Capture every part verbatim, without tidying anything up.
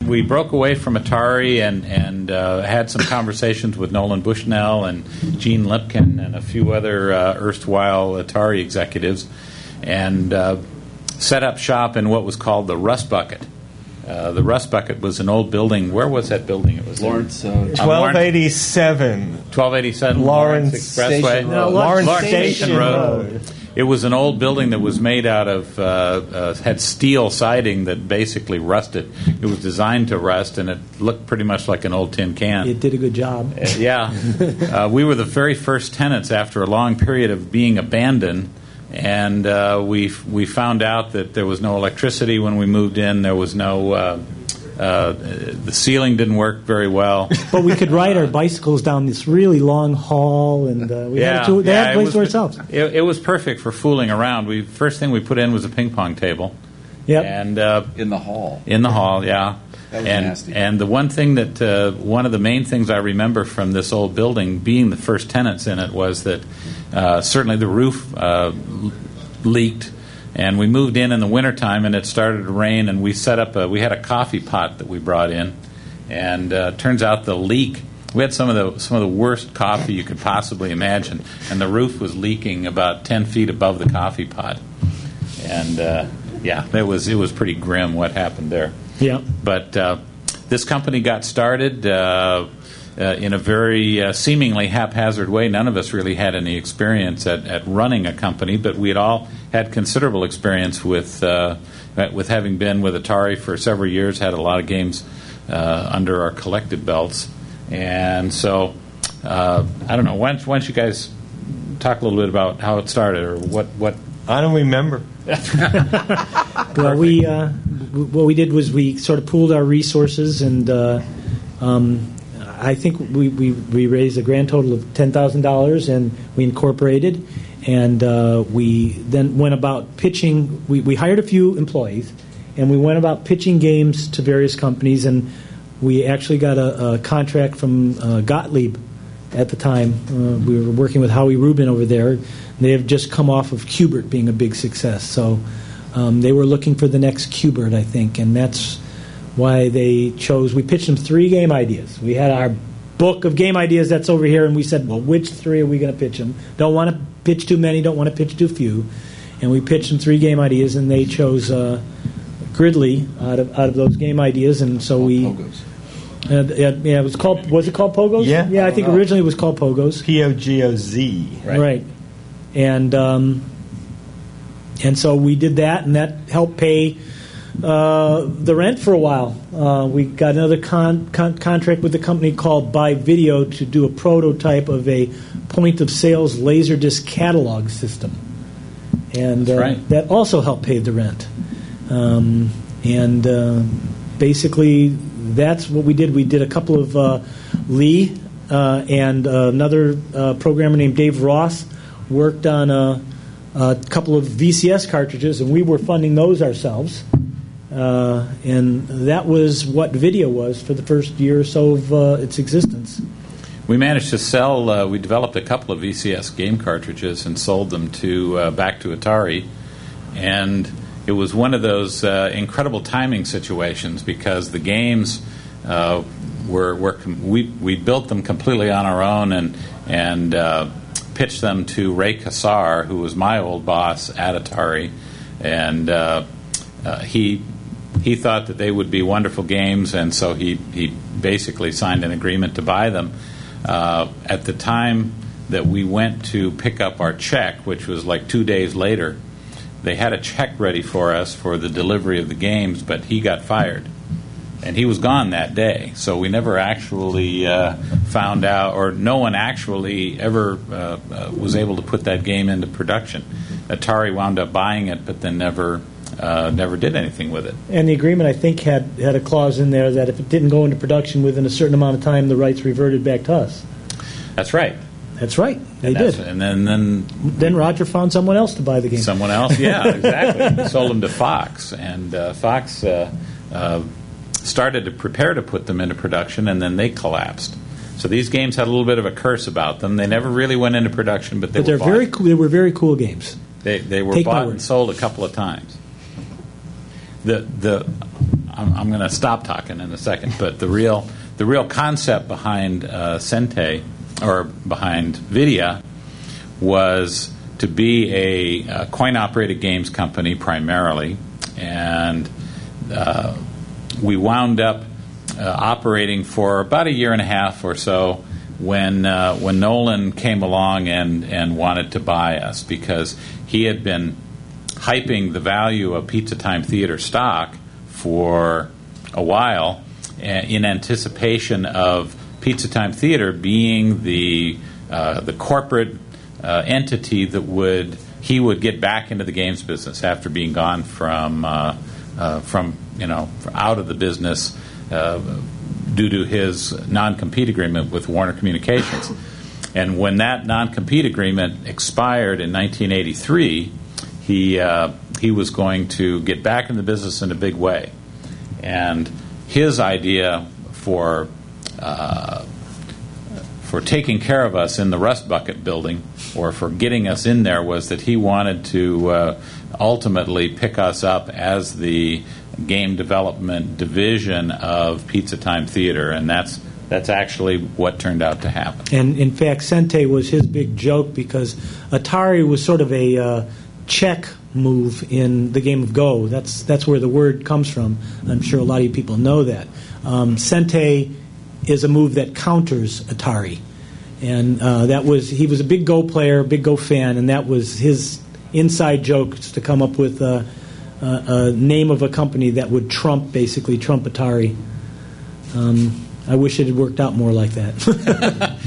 we broke away from Atari and and uh, had some conversations with Nolan Bushnell and Gene Lipkin and a few other uh, erstwhile Atari executives, and uh, set up shop in what was called the Rust Bucket. Uh, the Rust Bucket was an old building. Where was that building? It was Lawrence. Uh, twelve eighty-seven. twelve eighty-seven Lawrence, Lawrence Expressway. Station Road. No, Lawrence, Lawrence Station, Station Road. Road. It was an old building that was made out of, uh, uh, had steel siding that basically rusted. It was designed to rust, and it looked pretty much like an old tin can. It did a good job. Uh, yeah. uh, we were the very first tenants after a long period of being abandoned, and uh, we we found out that there was no electricity when we moved in. There was no... Uh, Uh, the ceiling didn't work very well. But we could ride our bicycles down this really long hall, and uh, we yeah, had a, they yeah, had a place was, to ourselves. It, it was perfect for fooling around. We First thing we put in was a ping pong table. Yep. And uh, in the hall. In the hall, yeah. That was and, nasty. And the one thing that, uh, one of the main things I remember from this old building, being the first tenants in it, was that uh, certainly the roof uh, leaked. And we moved in in the wintertime, and it started to rain, and we set up a, we had a coffee pot that we brought in, and uh, turns out the leak, we had some of the some of the worst coffee you could possibly imagine, and the roof was leaking about ten feet above the coffee pot. And uh, yeah, it was it was pretty grim what happened there. Yeah. But uh, this company got started uh, uh, in a very uh, seemingly haphazard way. None of us really had any experience at, at running a company, but we had all had considerable experience with uh, with having been with Atari for several years, had a lot of games uh, under our collective belts. And so, uh, I don't know, why don't, why don't you guys talk a little bit about how it started, or what... what I don't remember. Well, we uh, what we did was we sort of pooled our resources, and uh, um, I think we, we, we raised a grand total of ten thousand dollars, and we incorporated, and uh, we then went about pitching. We, we hired a few employees, and we went about pitching games to various companies, and we actually got a, a contract from uh, Gottlieb at the time. Uh, we were working with Howie Rubin over there. They have just come off of Q*bert being a big success, so um, they were looking for the next Q*bert, I think, and that's why they chose. We pitched them three game ideas. We had our book of game ideas that's over here, and we said, well, which three are we going to pitch them? Don't want to pitch too many, don't want to pitch too few, and we pitched them three game ideas, and they chose uh, Gridley out of out of those game ideas, and so we. Pogos. Uh, yeah, yeah, it was called. Was it called Pogos? Yeah, yeah. I, I think know. originally it was called Pogos. P O G O Z. Right. right. And um, and so we did that, and that helped pay uh, the rent for a while. Uh, we got another con- con- contract with a company called Buy Video to do a prototype of a point-of-sales Laserdisc catalog system, and uh, right. that also helped pay the rent. Um, and uh, basically, that's what we did. We did a couple of uh, Lee uh, and uh, another uh, programmer named Dave Ross worked on a, a couple of V C S cartridges, and we were funding those ourselves. Uh, and that was what video was for the first year or so of uh, its existence. We managed to sell, uh, we developed a couple of V C S game cartridges and sold them to uh, back to Atari. And it was one of those uh, incredible timing situations, because the games uh, were, were com- we, we built them completely on our own, and, and uh, pitched them to Ray Kassar, who was my old boss at Atari, and uh, uh, he he thought that they would be wonderful games, and so he, he basically signed an agreement to buy them. Uh, at the time that we went to pick up our check, which was like two days later, they had a check ready for us for the delivery of the games, but he got fired. And he was gone that day, so we never actually uh, found out, or no one actually ever uh, uh, was able to put that game into production. Atari wound up buying it, but then never uh, never did anything with it. And the agreement, I think, had, had a clause in there that if it didn't go into production within a certain amount of time, the rights reverted back to us. That's right. That's right. They and did. And then, then then Roger found someone else to buy the game. Someone else, yeah, exactly. Sold them to Fox, and uh, Fox uh, uh, started to prepare to put them into production, and then they collapsed. So these games had a little bit of a curse about them. They never really went into production, but they but they're were bought. very cool. They were very cool games. They they were Take my bought word. and sold a couple of times. The the I'm, I'm going to stop talking in a second. But the real the real concept behind uh, Sente, or behind Vidya, was to be a, a coin-operated games company primarily, and uh, we wound up uh, operating for about a year and a half or so when uh, when Nolan came along and, and wanted to buy us, because he had been hyping the value of Pizza Time Theater stock for a while in anticipation of Pizza Time Theater being the uh, the corporate uh, entity that would he would get back into the games business after being gone from uh, uh, from you know out of the business uh, due to his non-compete agreement with Warner Communications. And when that non-compete agreement expired in nineteen eighty-three, he uh, he was going to get back in the business in a big way. And his idea for uh, for taking care of us in the Rust Bucket building, or for getting us in there, was that he wanted to uh, ultimately pick us up as the game development division of Pizza Time Theater, and that's that's actually what turned out to happen. And in fact, Sente was his big joke, because Atari was sort of a uh, check move in the game of Go. That's that's where the word comes from. I'm sure a lot of you people know that. Um, Sente is a move that counters Atari, and uh, that was he was a big Go player, big Go fan, and that was his inside joke, to come up with a, a, a name of a company that would trump basically trump Atari. Um, I wish it had worked out more like that.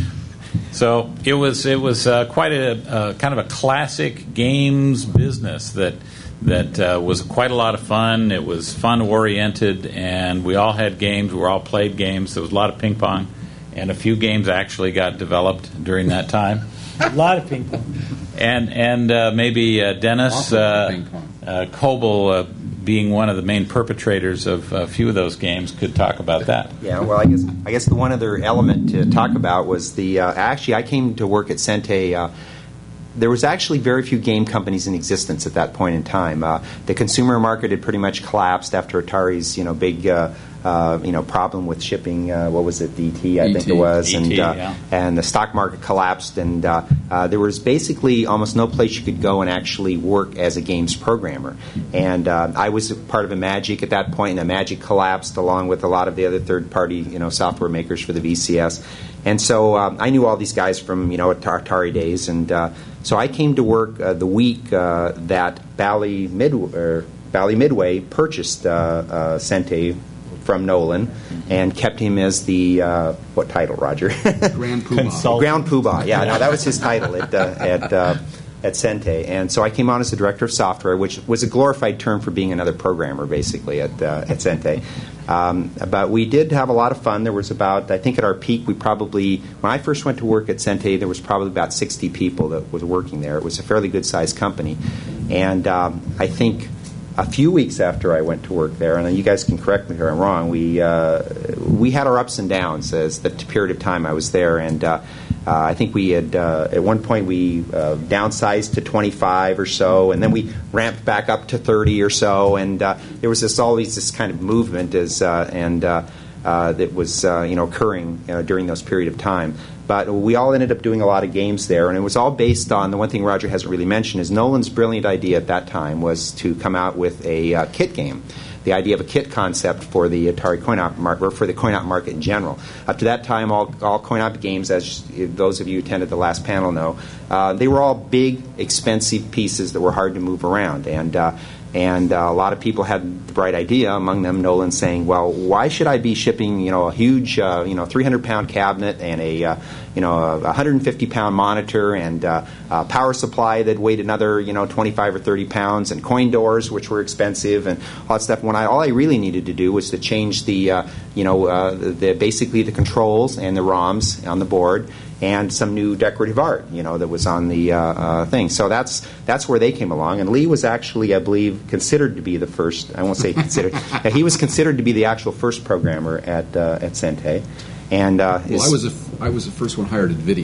So it was it was uh, quite a uh, kind of a classic games business that that uh, was quite a lot of fun. It was fun oriented, and we all had games. We all played games. There was a lot of ping pong, and a few games actually got developed during that time. A lot of ping pong. And and uh, maybe uh, Dennis uh, uh, Coble, uh, being one of the main perpetrators of a few of those games, could talk about that. Yeah, well, I guess I guess the one other element to talk about was the uh, actually I came to work at Sente. Uh, there was actually very few game companies in existence at that point in time. Uh, the consumer market had pretty much collapsed after Atari's you know big uh, uh, you know problem with shipping. Uh, what was it, D T? I E T. think it was, E T, and uh, yeah. and the stock market collapsed, and uh, uh, there was basically almost no place you could go and actually work as a games programmer. And uh, I was part of Imagic at that point, and Imagic collapsed along with a lot of the other third-party you know software makers for the V C S. And so um, I knew all these guys from you know Atari days, and uh, so I came to work uh, the week uh, that Bally Mid or Bally Midway purchased uh, uh, Sente from Nolan and kept him as the uh, what title, Roger? Grand Poobah. Grand Poobah. Yeah, no, that was his title at uh, at uh, at Sente. And so I came on as the director of software, which was a glorified term for being another programmer, basically at uh, at Sente. Um, but we did have a lot of fun. There was about, I think at our peak, we probably, when I first went to work at Sente, there was probably about sixty people that was working there. It was a fairly good-sized company. And um, I think a few weeks after I went to work there, and you guys can correct me if I'm wrong, we uh, we had our ups and downs as the period of time I was there. And uh, uh, I think we had, uh, at one point, we uh, downsized to twenty-five or so, and then we ramped back up to thirty or so. And uh, there was this always this kind of movement as uh, and uh, uh, that was uh, you know occurring uh, during those period of time. But we all ended up doing a lot of games there, and it was all based on the one thing Roger hasn't really mentioned is Nolan's brilliant idea at that time was to come out with a uh, kit game. The idea of a kit concept for the Atari coin-op market, or for the coin-op market in general. Up to that time, all, all coin-op games, as those of you who attended the last panel know, uh, they were all big, expensive pieces that were hard to move around. And uh, and uh, a lot of people had the bright idea, among them Nolan, saying, "Well, why should I be shipping, you know, a huge, uh, you know, three hundred pound cabinet and a, uh, you know, a one hundred fifty pound monitor and uh, a power supply that weighed another, you know, twenty-five or thirty pounds and coin doors, which were expensive and all that stuff." When I all I really needed to do was to change the, uh, you know, uh, the basically the controls and the ROMs on the board, and some new decorative art, you know, that was on the uh, uh, thing. So that's that's where they came along. And Lee was actually, I believe, considered to be the first. I won't say considered. Yeah, he was considered to be the actual first programmer at uh, at Sente. And uh, well, I was a, I was the first one hired at Vidya.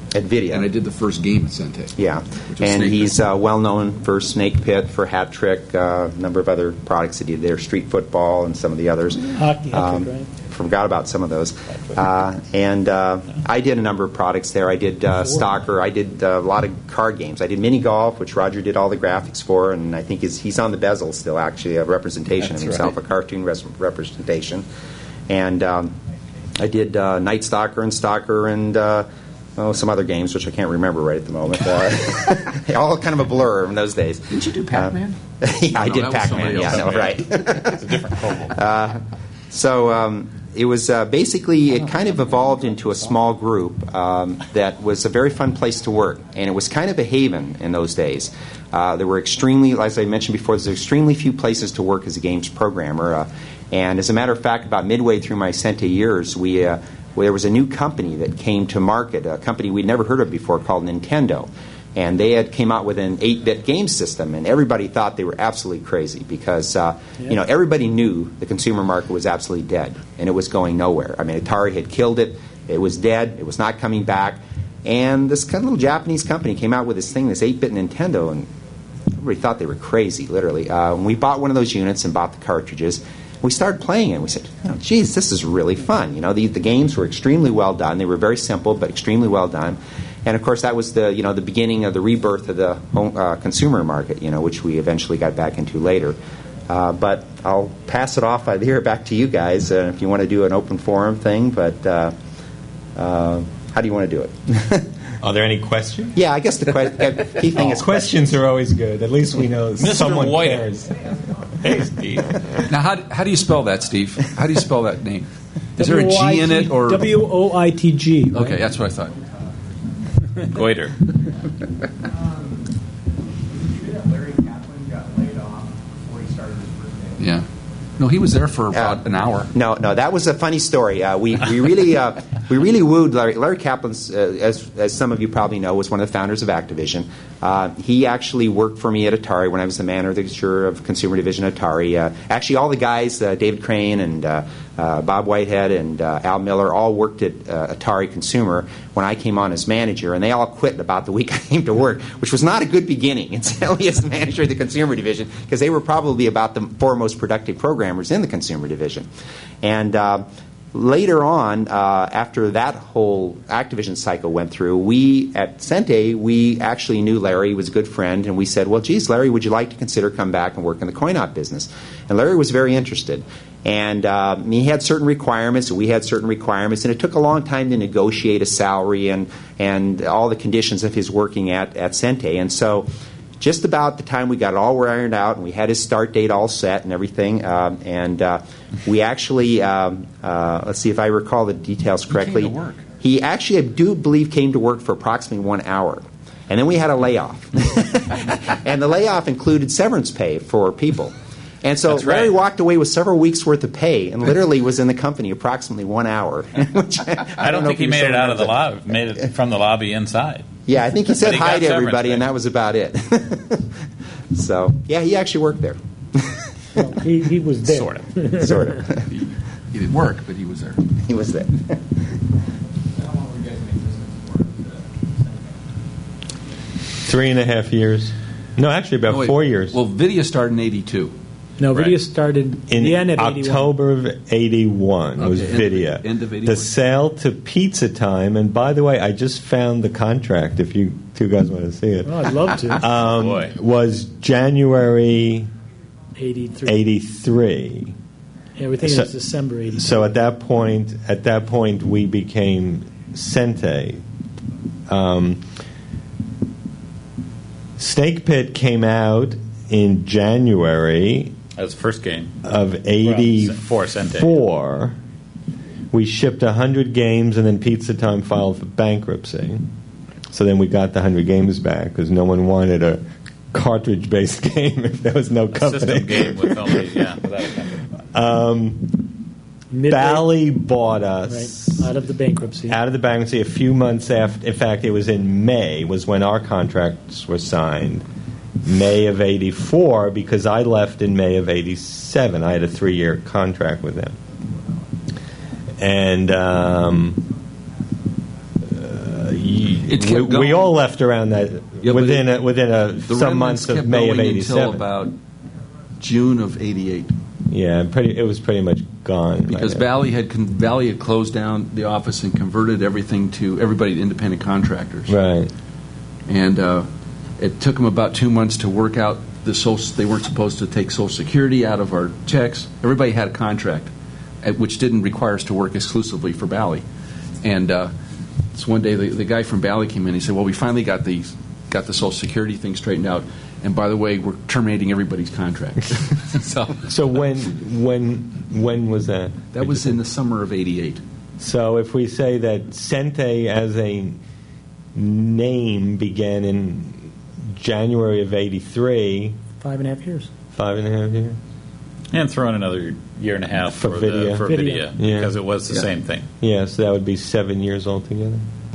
At Vidya. And I did the first game at Sente. Yeah, which was and Snake he's Pit. uh, well known for Snake Pit, for Hat Trick, uh, a number of other products that he did there, Street Football, and some of the others. Hockey, Um, right? Forgot about some of those. Uh, and uh, I did a number of products there. I did uh, Stalker. I did uh, a lot of card games. I did mini golf, which Roger did all the graphics for, and I think he's, he's on the bezel still, actually, a representation That's of himself, right. a cartoon res- representation. And um, I did uh, Night Stalker and Stalker and uh, oh, some other games, which I can't remember right at the moment. Uh, all kind of a blur in those days. Didn't you do Pac-Man? Uh, yeah, I No, did that was Pac-Man. somebody Yeah, else. no, right. It's a different Kobold. So um, it was uh, basically, it kind of evolved into a small group um, that was a very fun place to work. And it was kind of a haven in those days. Uh, there were extremely, as I mentioned before, there's extremely few places to work as a games programmer. Uh, and as a matter of fact, about midway through my Sente years, we uh, well, there was a new company that came to market, a company we'd never heard of before called Nintendo. And they had came out with an eight-bit game system, and everybody thought they were absolutely crazy because uh, Yeah. you know everybody knew the consumer market was absolutely dead and it was going nowhere. I mean, Atari had killed it; it was dead. It was not coming back. And this kind of little Japanese company came out with this thing, this eight-bit Nintendo, and everybody thought they were crazy, literally. Uh, when we bought one of those units and bought the cartridges, we started playing it. We said, you know, geez, this is really fun. You know, the, the games were extremely well done. They were very simple, but extremely well done. And of course, that was the you know the beginning of the rebirth of the home, uh, consumer market, you know, which we eventually got back into later. Uh, but I'll pass it off either here back to you guys uh, if you want to do an open forum thing. But uh, uh, how do you want to do it? Are there any questions? Yeah, I guess the que- key thing is Questions are always good. At least we know Mister someone White. cares. Hey, Steve. Now, how, how do you spell that, Steve? How do you spell that name? Is there a G in it? or W O I T G. right? Okay, that's what I thought. Goiter. Larry Kaplan got laid off before he started his first day. Yeah. No, he was there for about an hour. No, no, that was a funny story. Uh, we we really uh, we really wooed Larry. Larry Kaplan, uh, as as some of you probably know, was one of the founders of Activision. Uh, he actually worked for me at Atari when I was the manager of Consumer Division at Atari. Uh, actually, all the guys, uh, David Crane and uh, uh, Bob Whitehead and uh, Al Miller, all worked at uh, Atari Consumer when I came on as manager, and they all quit about the week I came to work, which was not a good beginning, incidentally, as the manager of the Consumer Division, because they were probably about the four most productive programmers in the Consumer Division. And uh, later on, uh, after that whole Activision cycle went through, we at Sente, we actually knew Larry, was a good friend, and we said, well, geez, Larry, would you like to consider come back and work in the coin-op business? And Larry was very interested. And uh, he had certain requirements, and we had certain requirements, and it took a long time to negotiate a salary and, and all the conditions of his working at, at Sente. And so just about the time we got it all ironed out and we had his start date all set and everything, um, and uh, we actually, um, uh, let's see if I recall the details correctly. He came to work. He actually, I do believe, came to work for approximately one hour. And then we had a layoff. And the layoff included severance pay for people. And so That's Larry right. walked away with several weeks' worth of pay and literally was in the company approximately one hour. Which I, I I don't know think if he you made still it out of the remember lobby. Made it from the lobby inside. Yeah, I think he said But he hi got to severance everybody, and pay. that was about it. So, yeah, he actually worked there. Well, he, he was there. Sort of. Sort of. He, he didn't work, but he was there. He was there. How long were you guys in business for? Three and a half years. No, actually about No, wait. four years. Well, Vidya started in eighty-two. No, Right. video started in the end of eighty-one. October of eighty-one was Okay, end of- Vidya. end of eighty-one. The sale to Pizza Time, and by the way, I just found the contract. If you two guys want to see it, Oh, I'd love to. um, Boy. was January eighty-three. eighty-three. Everything So- was December eighty-three. So at that point, at that point, we became Sente. Um, Snake Pit came out in January That was the first game. of For eighty-four. Sente. We shipped one hundred games, and then Pizza Time filed for bankruptcy. So then we got the one hundred games back because no one wanted a cartridge-based game if there was no A company. system game with only, yeah, without a company. Um, Midway- Bally bought us right, out of the bankruptcy. out of the bankruptcy a few months after. In fact, it was in May was when our contracts were signed. May of eighty-four, because I left in May of eighty-seven. I had a three-year contract with them. And um, uh, y- It kept we, going. we all left around that Yeah, but within it- a, within a The some remnants months of kept May going of until eighty-seven. about June of eighty-eight. Yeah, pretty. It was pretty much gone Because by then. Valley had con- Valley had closed down the office and converted everything to everybody to independent contractors. Right. And uh, it took them about two months to work out the social. They weren't supposed to take Social Security out of our checks. Everybody had a contract, uh, which didn't require us to work exclusively for Valley. And uh, so one day the, the guy from Valley came in. He said, "Well, we finally got the got the Social Security thing straightened out. And by the way, we're terminating everybody's contract." so So when when when was that? that was in the summer of eighty-eight. So if we say that Sente as a name began in January of eighty-three, Five and a half years. five and a half years. And throw in another year and a half For for, video. the, for Video. video, Yeah. because it was the Yeah. same thing. Yeah, so that would be seven years altogether.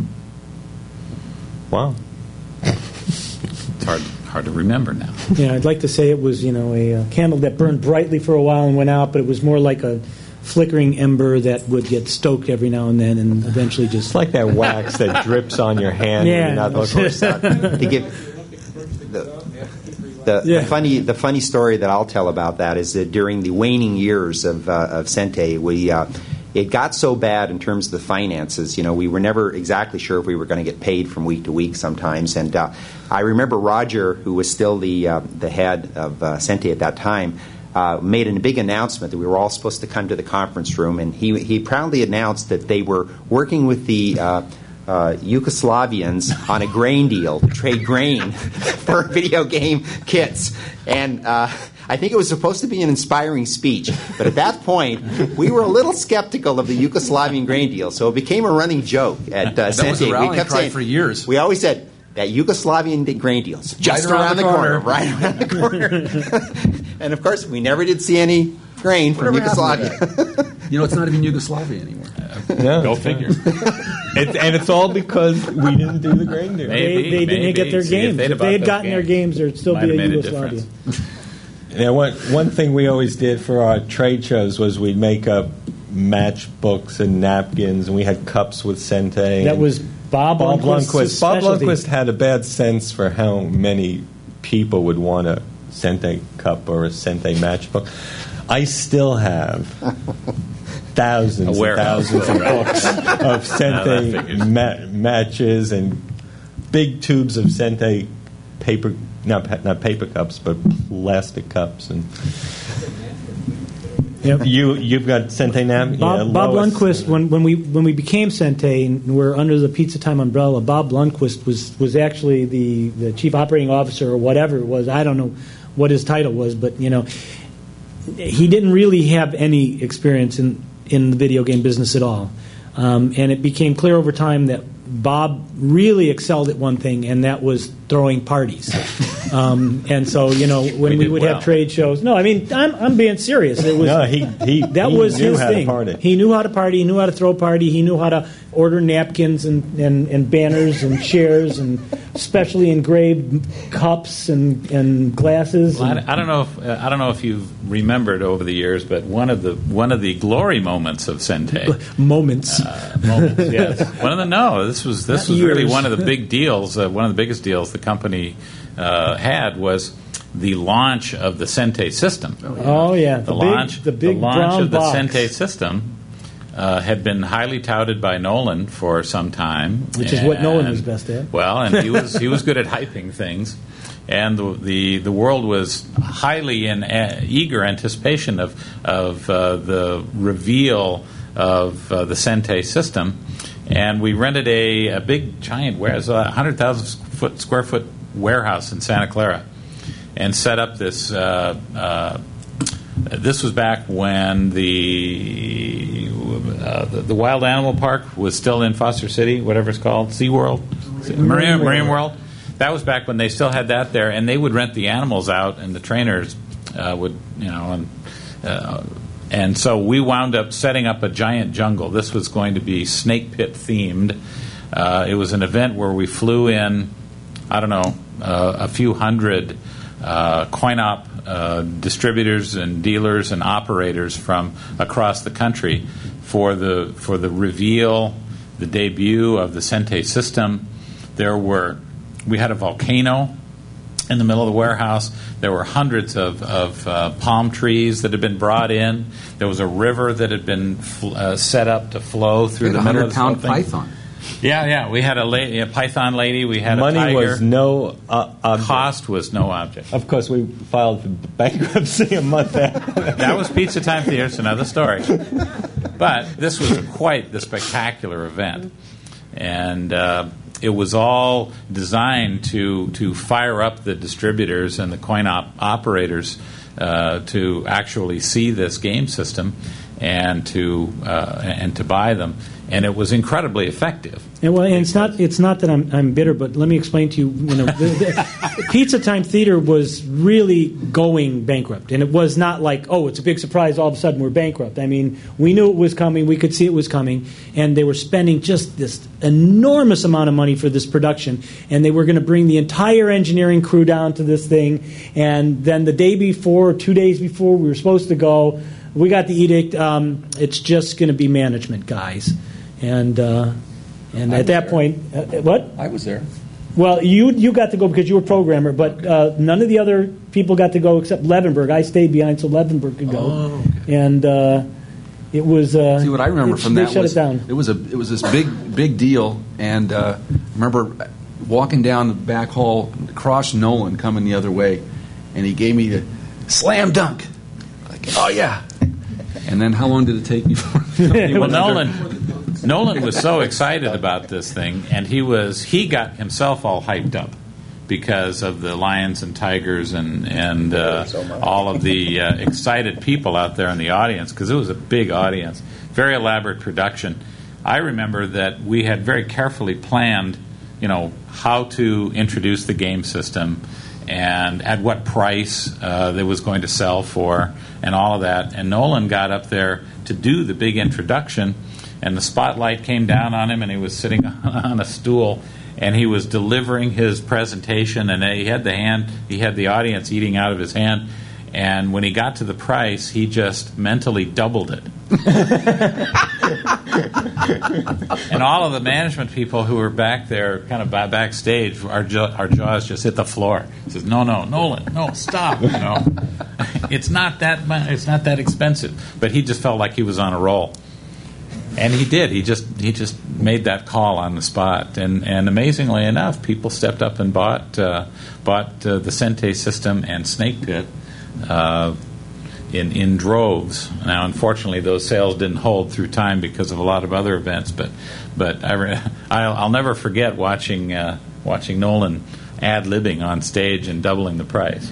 Wow. It's hard hard to remember now. Yeah, I'd like to say it was, you know, a, uh candle that burned brightly for a while and went out, but it was more like a flickering ember that would get stoked every now and then and eventually just It's like that wax that drips on your hand Yeah. when you're not looking. to give the, the, Yeah. the funny the funny story that I'll tell about that is that during the waning years of uh, of Sente, we uh, it got so bad in terms of the finances. You know, we were never exactly sure if we were going to get paid from week to week sometimes. And uh, I remember Roger, who was still the uh, the head of uh, Sente at that time, uh, made a big announcement that we were all supposed to come to the conference room, and he he proudly announced that they were working with the uh, uh, Yugoslavians on a grain deal to trade grain for video game kits. And uh, I think it was supposed to be an inspiring speech, but at that point, we were a little skeptical of the Yugoslavian grain deal, so it became a running joke at uh, That was Sente. a rallying We kept cry saying, for years. we always said, that Yugoslavian grain deal's just Right around, around the the corner. corner. right around the corner. And of course, we never did see any grain from Whatever happened to Yugoslavia. You know, it's not even Yugoslavia anymore. No, Go it's figure. not. It's, and it's all because we didn't do the grain deal. Maybe. they, they didn't maybe. get their See, if games. they'd If have they had bought gotten their those games, there'd still might be a have made a Yugoslavia. difference. Yeah, one, one thing we always did for our trade shows was we'd make up matchbooks and napkins, and we had cups with Sente. That and was Bob, Bob Lundquist's Lundquist. Bob specialty. Lundquist had a bad sense for how many people would want a Sente cup or a Sente matchbook. I still have thousands A and warehouse. thousands of books of that Sente figures. ma- matches and big tubes of Sente paper, not pa- not paper cups, but plastic cups. And Yep. you you've got Sente nap. Bob, yeah, Bob Lois. Lundquist, when, when we when we became Sente and we're under the Pizza Time umbrella, Bob Lundquist was, was actually the, the chief operating officer or whatever it was. I don't know what his title was, but you know, he didn't really have any experience in, in the video game business at all. Um, and it became clear over time that Bob really excelled at one thing, and that was throwing parties. Um, and so, you know, when We we, did would well. have trade shows, no, I mean, I'm, I'm being serious. It was No, he he that he was knew his how thing. to party. He knew how to party. He knew how to throw a party. He knew how to order napkins and, and, and banners and chairs and specially engraved cups and, and glasses. Well, and- I, I don't know if uh, I don't know if you've remembered over the years, but one of the one of the glory moments of Sente. moments. Uh, moments, yes. One of the no. This was this Not was really years. one of the big deals. Uh, one of the biggest deals the company uh, had was the launch of the Sente system. oh yeah, The, the, launch, big, the big launch brown of the box, Sente system uh, had been highly touted by Nolan for some time, which is what Nolan was and- best at. Well, and he was he was good at hyping things, and the the, the world was highly in uh, eager anticipation of of uh, the reveal of uh, the Sente system, and we rented a, a big giant warehouse, a hundred thousand foot square foot warehouse in Santa Clara, and set up this. Uh, uh, this was back when the, uh, the the Wild Animal Park was still in Foster City, whatever it's called, SeaWorld, Marine, Marine World. That was back when they still had that there, and they would rent the animals out, and the trainers uh, would, you know, and uh, and so we wound up setting up a giant jungle. This was going to be snake pit themed. Uh, it was an event where we flew in, I don't know, uh, a few hundred uh, coin-op uh, distributors and dealers and operators from across the country for the for the reveal, the debut of the Sente system, There were, we had a volcano in the middle of the warehouse. There were hundreds of, of uh, palm trees that had been brought in. There was a river that had been fl- uh, set up to flow through the middle of the whole thing. Python. Yeah, yeah. We had a, la- a python lady. We had Money a tiger. was no uh, object. Cost was no object. Of course, we filed for bankruptcy a month after. That was Pizza Time Theater. It's another story. But this was quite the spectacular event. And uh, it was all designed to, to fire up the distributors and the coin op- operators uh, to actually see this game system and to uh, and to buy them. And it was incredibly effective. And well, and it's not it's not that I'm I'm bitter, but let me explain to you. You know, the, the Pizza Time Theater was really going bankrupt, and it was not like, oh, it's a big surprise. All of a sudden, we're bankrupt. I mean, we knew it was coming. We could see it was coming, and they were spending just this enormous amount of money for this production, and they were going to bring the entire engineering crew down to this thing. And then the day before, two days before we were supposed to go, we got the edict. Um, it's just going to be management guys. And uh, and I at that there. point, uh, what? I was there. Well, you you got to go because you were programmer, but uh, none of the other people got to go except Levenberg. I stayed behind so Levenberg could go, Oh, okay. and uh, it was. Uh, See, what I remember it- from they that shut was it down. it was a it was this big big deal, and uh, I remember walking down the back hall, across Nolan coming the other way, and he gave me the slam dunk. Like, oh yeah. And then how long did it take before? Well, Nolan, Nolan was so excited about this thing, and he was he got himself all hyped up because of the lions and tigers and and uh, all of the uh, excited people out there in the audience, because it was a big audience, very elaborate production. I remember that we had very carefully planned, you know, how to introduce the game system and at what price uh, it was going to sell for and all of that. And Nolan got up there to do the big introduction, and the spotlight came down on him, and he was sitting on a stool, and he was delivering his presentation, and he had the hand, he had the audience eating out of his hand. And when he got to the price, he just mentally doubled it. And all of the management people who were back there, kind of by backstage, our, jaw, our jaws just hit the floor. He says, "No, no, Nolan, no, stop! You know, it's not that mu- it's not that expensive." But he just felt like he was on a roll, and he did. He just he just made that call on the spot, and and amazingly enough, people stepped up and bought uh, bought uh, the Sente system and Snake Pit. Uh, in in droves. Now, unfortunately, those sales didn't hold through time because of a lot of other events. But but I re- I'll, I'll never forget watching uh, watching Nolan ad-libbing on stage and doubling the price.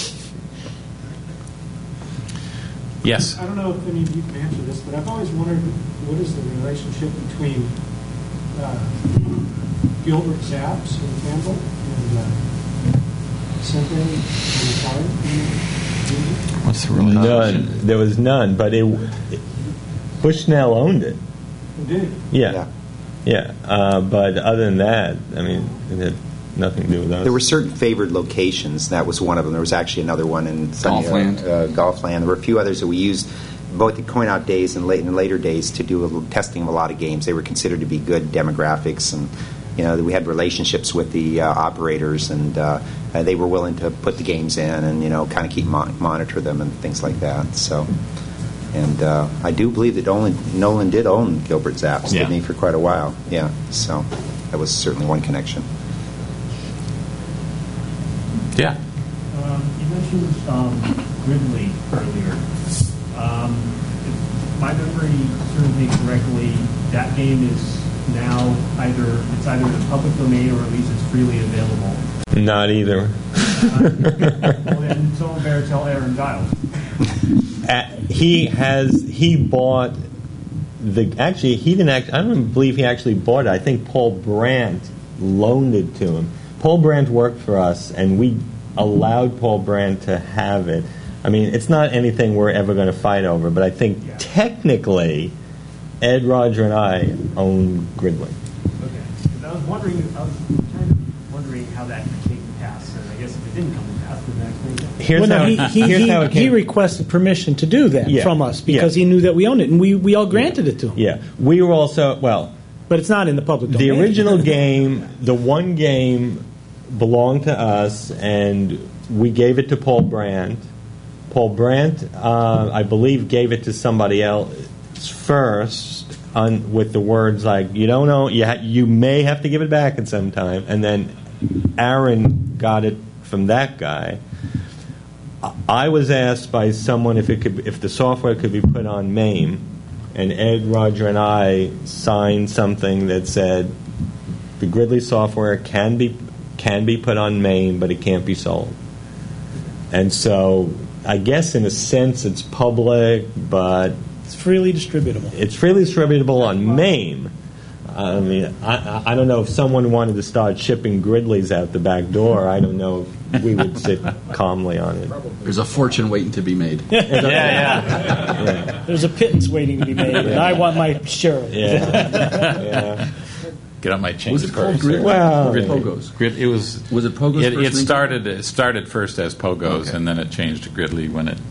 Yes. I don't know if any of you can answer this, but I've always wondered what is the relationship between uh, Gilbert Zapps in Campbell and uh, Sente and Atari. What's the relationship? None. There was none, but it, it Bushnell owned it. Did Yeah, Yeah. yeah. Uh, but other than that, I mean, it had nothing to do with us. There were certain favored locations. That was one of them. There was actually another one in Sunny, Golfland. Uh, Golfland. There were a few others that we used both in coin-out days and late in later days to do a little testing of a lot of games. They were considered to be good demographics, and you know we had relationships with the uh, operators, and uh, uh, they were willing to put the games in and you know kind of keep mon- monitor them and things like that. So. And uh, I do believe that Nolan, Nolan did own Gilbert Zapps, Yeah. didn't he, for quite a while? Yeah, so that was certainly one connection. Yeah. Um, you mentioned um, Gridley earlier. Um, if my memory serves me correctly, that game is now either it's either in the public domain or at least it's freely available. Not either. Well, then someone better tell Aaron Giles. Uh, he has he bought the actually he didn't act, I don't believe he actually bought it. I think Paul Brandt loaned it to him. Paul Brandt worked for us, and we allowed Paul Brandt to have it. I mean, it's not anything we're ever going to fight over, but I think Yeah. technically Ed, Roger, and I own Gridley. Okay. 'Cause I was wondering, I was kind of wondering how that came to pass, and I guess if it didn't come to pass, then that explains it. Here's well, no, how he, it, he, here's he, how it he came. requested permission to do that Yeah. from us because Yeah. he knew that we owned it, and we, we all granted it to him. Yeah, we were also well. but it's not in the public The domain. original game, the one game, belonged to us, and we gave it to Paul Brandt. Paul Brandt, uh, I believe, gave it to somebody else first, on, with the words like, "You don't know, you ha- you may have to give it back at some time," and then Aaron got it from that guy. I was asked by someone if it could, if the software could be put on MAME, and Ed, Roger, and I signed something that said the Gridley software can be can be put on MAME, but it can't be sold. And so, I guess in a sense, it's public, but It's freely distributable. it's freely distributable on MAME. I mean, I, I don't know if someone wanted to start shipping Gridleys out the back door. I don't know if we would sit calmly on it. There's a fortune waiting to be made. Yeah, yeah. Yeah. There's a pittance waiting to be made, and I want my share of it. Yeah. Yeah. Get on my chain Was it called purse. Grid? Well, Grid Pogos. Grid, it was. Was it Pogo's It, first it name? started. It started first as Pogos, Okay. and then it changed to Gridley when it.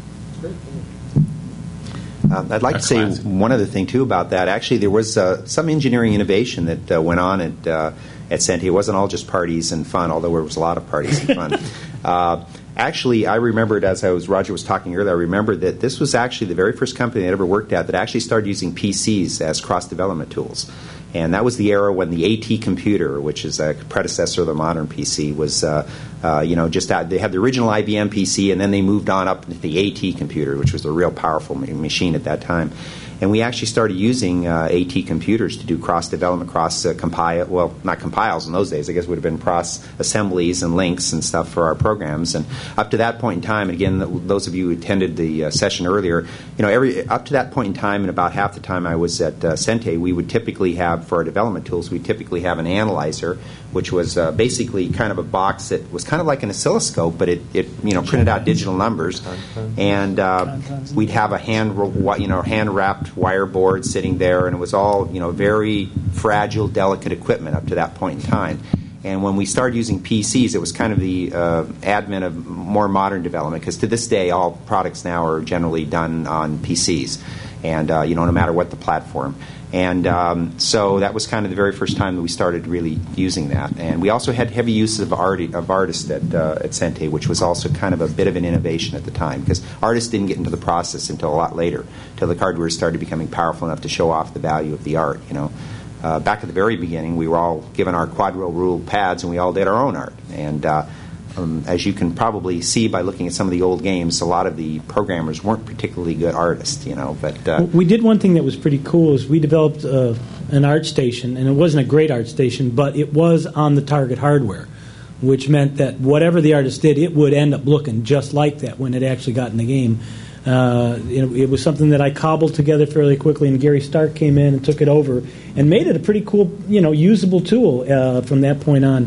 Um, I'd like A to say classic. one other thing, too, about that. Actually, there was uh, some engineering innovation that uh, went on at, uh, at Sente. It wasn't all just parties and fun, although there was a lot of parties and fun. uh, actually, I remembered, as I was Roger was talking earlier, I remembered that this was actually the very first company I ever worked at that actually started using P Cs as cross-development tools. And that was the era when the AT computer, which is a predecessor of the modern P C, was, uh, uh, you know, just out, they had the original I B M P C, and then they moved on up to the AT computer, which was a real powerful ma- machine at that time. And we actually started using uh, AT computers to do cross-development, cross-compile, well, not compiles in those days, I guess it would have been cross-assemblies and links and stuff for our programs. And up to that point in time, and again, th- those of you who attended the uh, session earlier, you know, every up to that point in time, and about half the time I was at uh, Sente, we would typically have, for our development tools, we typically have an analyzer, which was uh, basically kind of a box that was kind of like an oscilloscope, but it, it you know, printed out digital numbers. And uh, we'd have a hand, you know, hand-wrapped wire board sitting there, and it was all, you know, very fragile, delicate equipment up to that point in time. And when we started using P Cs, it was kind of the uh, advent of more modern development, because to this day, all products now are generally done on P Cs, and uh, you know, no matter what the platform. And um, so that was kind of the very first time that we started really using that. And we also had heavy use of, art, of Artist at, uh, at Sente, which was also kind of a bit of an innovation at the time, because Artist didn't get into the process until a lot later, until the hardware started becoming powerful enough to show off the value of the art, you know. Uh, back at the very beginning, we were all given our quadrille rule pads, and we all did our own art. And uh, um, as you can probably see by looking at some of the old games, a lot of the programmers weren't particularly good artists, you know. But uh, We did one thing that was pretty cool is we developed uh, an art station, and it wasn't a great art station, but it was on the target hardware, which meant that whatever the artist did, it would end up looking just like that when it actually got in the game. Uh, it, it was something that I cobbled together fairly quickly, and Gary Stark came in and took it over and made it a pretty cool, you know, usable tool uh, from that point on.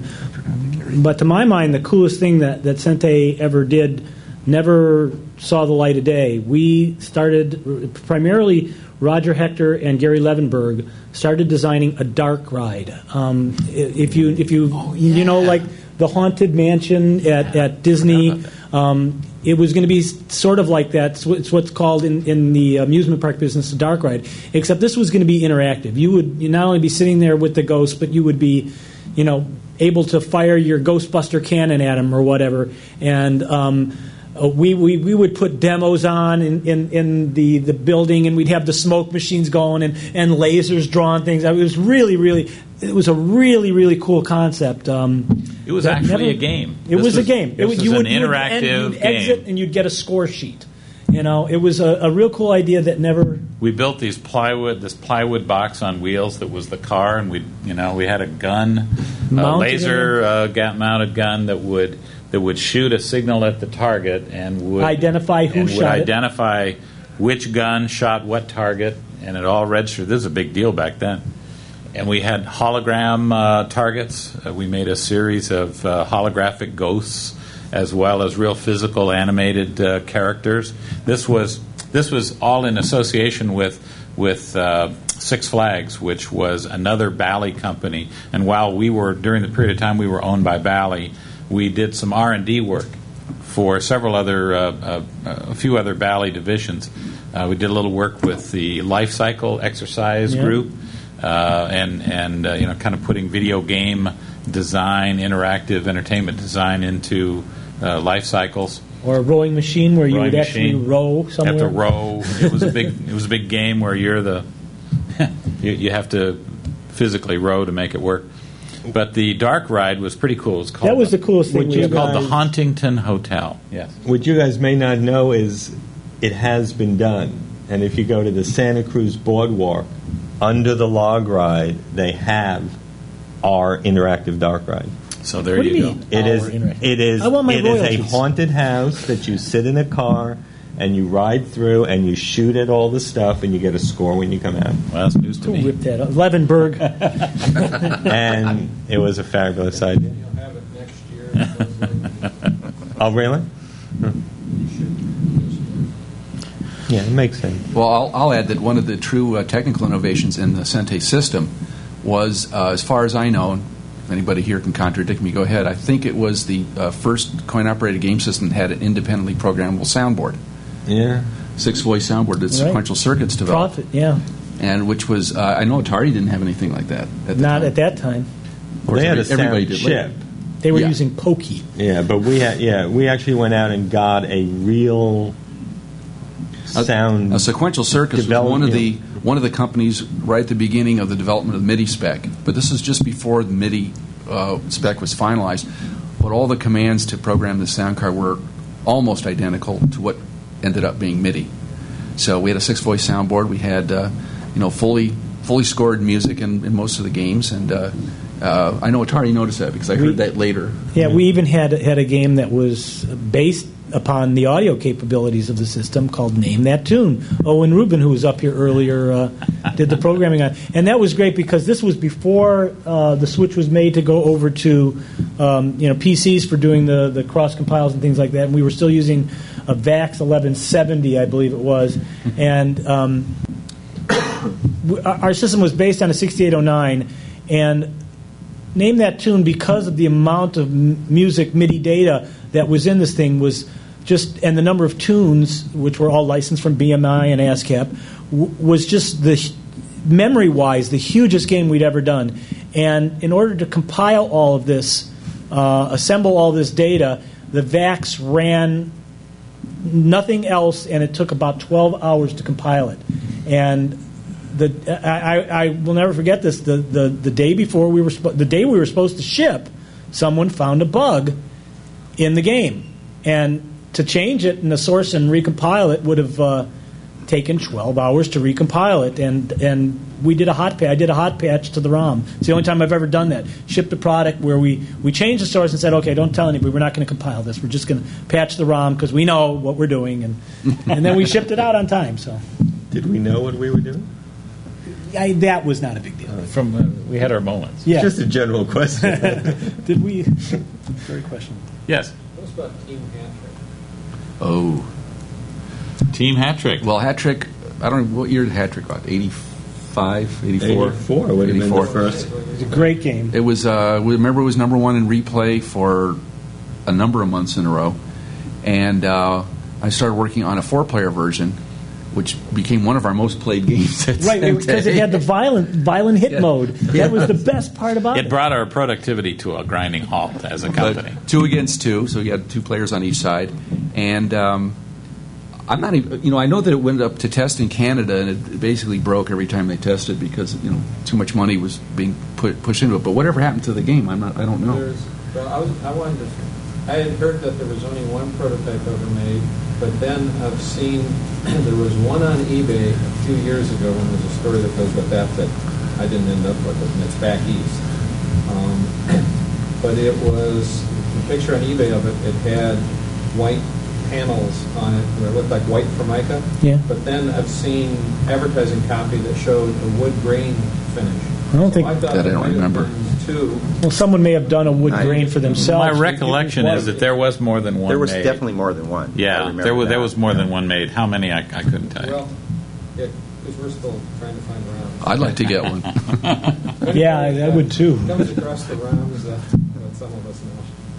But to my mind, the coolest thing that, that Sente ever did never saw the light of day. We started, primarily Roger Hector and Gary Levenberg started designing a dark ride. Um, if you, if you, oh, yeah. you know, like the Haunted Mansion at, at Disney, um, it was going to be sort of like that. It's what's called in, in the amusement park business a dark ride, except this was going to be interactive. You would you'd not only be sitting there with the ghost, but you would be, you know, able to fire your Ghostbuster cannon at him or whatever. And um, uh, we, we we would put demos on in, in, in the, the building, and we'd have the smoke machines going and, and lasers drawing things. It was really, really, it was a really, really cool concept. Um, It was that actually never- a game. It This was, a game. This was, was you an would, you would interactive end, you'd game. exit and you'd get a score sheet. You know, it was a, a real cool idea that never. We built these plywood, this plywood box on wheels that was the car, and we, you know, we had a gun, a Mounted laser uh, ga- mounted gun that would that would shoot a signal at the target and would Identify who and shot would it. identify which gun shot what target, and it all registered. This is a big deal back then. And we had hologram uh, targets. Uh, we made a series of uh, holographic ghosts, as well as real physical animated uh, characters. This was this was all in association with with uh, Six Flags, which was another Bally company. And while we were during the period of time we were owned by Bally, we did some R and D work for several other uh, uh, a few other Bally divisions. Uh, we did a little work with the Life Cycle Exercise Yeah. Group. uh, and and uh, you know, kind of putting video game design, interactive entertainment design into uh, life cycles. Or a rowing machine where you Rowing would actually machine. row somewhere. Have to row. It was a big. It was a big game where you're the. you, you have to physically row to make it work. But the dark ride was pretty cool. It was called That was the coolest thing. It we was called ever- the Hauntington Hotel. Yes. What you guys may not know is it has been done. And if you go to the Santa Cruz Boardwalk, under the log ride, they have our interactive dark ride. So there What do you you go. mean? It Our is. interactive- It is. I want my it is a royalties. haunted house that you sit in a car and you ride through and you shoot at all the stuff and you get a score when you come out. Well, that's news to Who me. ripped that up? Levenberg. And it was a fabulous idea. You'll have it next year. supposedly. Oh, really? Yeah, it makes sense. Well, I'll, I'll add that one of the true uh, technical innovations in the Sente system was, uh, as far as I know, if anybody here can contradict me, go ahead. I think it was the uh, first coin-operated game system that had an independently programmable soundboard, Yeah. six-voice soundboard that Right. Sequential Circuits developed, Profit, yeah. and which was uh, I know Atari didn't have anything like that. At the Not time. at that time. Of course, They had a every- everybody sound did later. chip. They were Yeah. using Pokey. Yeah, but we had yeah we actually went out and got a real sound. A Sequential Circuits was develop- one of the yeah. one of the companies right at the beginning of the development of the MIDI spec. But this is just before the MIDI uh, spec was finalized. But all the commands to program the sound card were almost identical to what ended up being MIDI. So we had a six-voice soundboard. We had uh, you know fully fully scored music in, in most of the games, and uh, uh, I know Atari noticed that because I heard We- that later. Yeah, we even had had a game that was based upon the audio capabilities of the system called Name That Tune. Owen Rubin, who was up here earlier, uh, did the programming on, and that was great because this was before uh, the switch was made to go over to um, you know P Cs for doing the the cross compiles and things like that. And we were still using a VAX eleven seventy, I believe it was, and um, w- our system was based on a sixty-eight oh nine, and Name That Tune, because of the amount of m- music MIDI data that was in this thing, was just, and the number of tunes, which were all licensed from B M I and ASCAP, w- was just the memory-wise the hugest game we'd ever done. And in order to compile all of this, uh, assemble all this data, the VAX ran nothing else, and it took about twelve hours to compile it. And the I, I, I will never forget this. The, the, the day before we were spo- the day we were supposed to ship, someone found a bug in the game, and to change it in the source and recompile it would have uh, taken twelve hours to recompile it. And and we did a hot patch. I did a hot patch to the ROM. It's the only time I've ever done that. Shipped a product where we, we changed the source and said, okay, don't tell anybody. We're not going to compile this. We're just going to patch the ROM because we know what we're doing. And and then we shipped it out on time. So Did we know what we were doing? I, that was not a big deal. From uh, we had our moments. Yeah. Just a general question. Did we? Very questionable. Yes. What about Team Hat-Trick? Oh, Team hat trick. well, Hat Trick. I don't know what year did Hat Trick got. eighty-five, eighty-four eighty-four would have been the eighty-four. first. It's a great game. It was. Uh, we remember it was number one in replay for a number of months in a row, and uh, I started working on a four-player version, which became one of our most played games. At Right, Sente. because it had the violent violent hit Yeah. mode. That was the best part about it. It brought our productivity to a grinding halt as a But company. two against two, so you had two players on each side, and um, I'm not even. You know, I know that it went up to test in Canada, and it basically broke every time they tested because you know too much money was being put pushed into it. But whatever happened to the game, I'm not. I don't know. There's, well, I was, I wanted to, I had heard that there was only one prototype ever made, but then I've seen there was one on eBay a few years ago, and there's a story that goes with that that I didn't end up with it, and it's back east. Um, but it was the picture on eBay of it. It had white panels on it where it looked like white Formica. Yeah. But then I've seen advertising copy that showed a wood grain finish. I don't So think- I thought That I it don't might have remember. been Two. Well, someone may have done a wood I- grain for themselves. My recollection is that there was more than one There was made. definitely more than one. I Yeah, remember there was, there that. was more than one made. How many, I, I couldn't tell you. Well, yeah, because we're still trying to find rounds. I'd like to get one. Yeah, I- I would too. Comes across the rounds, uh, that some of us know.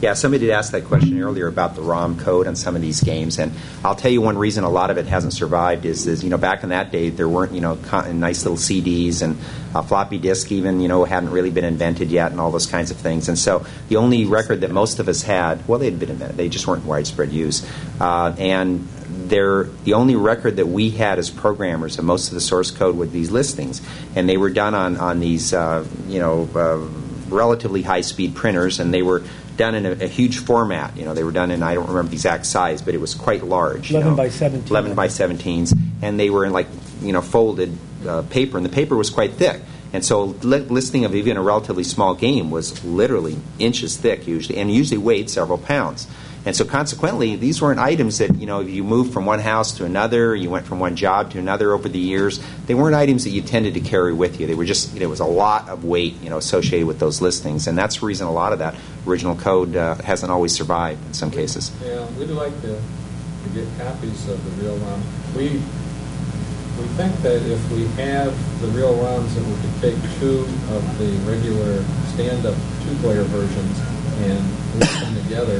Yeah, somebody did ask that question earlier about the ROM code on some of these games, and I'll tell you one reason a lot of it hasn't survived is, is you know, back in that day there weren't, you know, con- nice little C Ds, and uh, floppy disk even, you know, hadn't really been invented yet, and all those kinds of things. And so the only record that most of us had, well, they'd been invented, they just weren't widespread use, uh, and they're, the only record that we had as programmers of most of the source code were these listings, and they were done on on these, uh, you know, uh, relatively high-speed printers, and they were done in a, a huge format. You know, they were done in, I don't remember the exact size, but it was quite large. eleven you know, by seventeen. eleven by seventeens, and they were in like, you know, folded uh, paper, and the paper was quite thick. And so li- listing of even a relatively small game was literally inches thick usually, and usually weighed several pounds. And so consequently, these weren't items that, you know, if you moved from one house to another, you went from one job to another over the years, they weren't items that you tended to carry with you. They were just, there was a lot of weight, you know, associated with those listings. And that's the reason a lot of that original code uh, hasn't always survived in some cases. Yeah, we'd like to, to get copies of the real ROM. We, we think that if we have the real ROMs, that we could take two of the regular stand-up two-player versions and link them together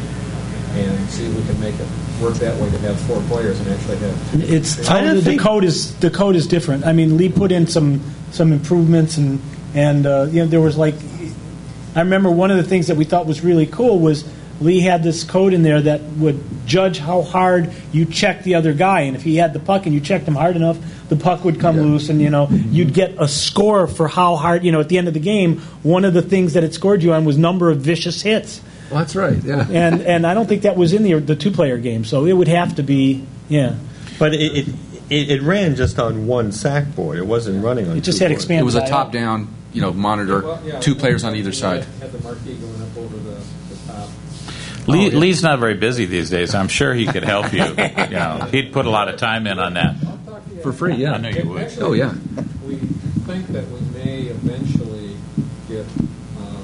and see if we can make it work that way to have four players and actually have two. It's I don't the, the think- code is the code is different. I mean, Lee put in some some improvements, and and uh, you know, there was like, I remember one of the things that we thought was really cool was Lee had this code in there that would judge how hard you check the other guy, and if he had the puck and you checked him hard enough, the puck would come loose, and you know, you'd get a score for how hard, you know, at the end of the game. One of the things that it scored you on was number of vicious hits. Well, that's right, yeah. and and I don't think that was in the the two player game, so it would have to be, yeah. But it, it it it ran just on one S A C board. It wasn't running on. It just two had boards. expanded. It was a I O. top-down, you know, monitor, Well, yeah, two players on either you side. Had the marquee going up over the, the top. Lee, Oh, yeah. Lee's not very busy these days. I'm sure he could help you. You know, he'd put a lot of time in on that. I'll talk to you For free, yeah. I know you would. Actually, Oh, yeah. We think that we may eventually get uh,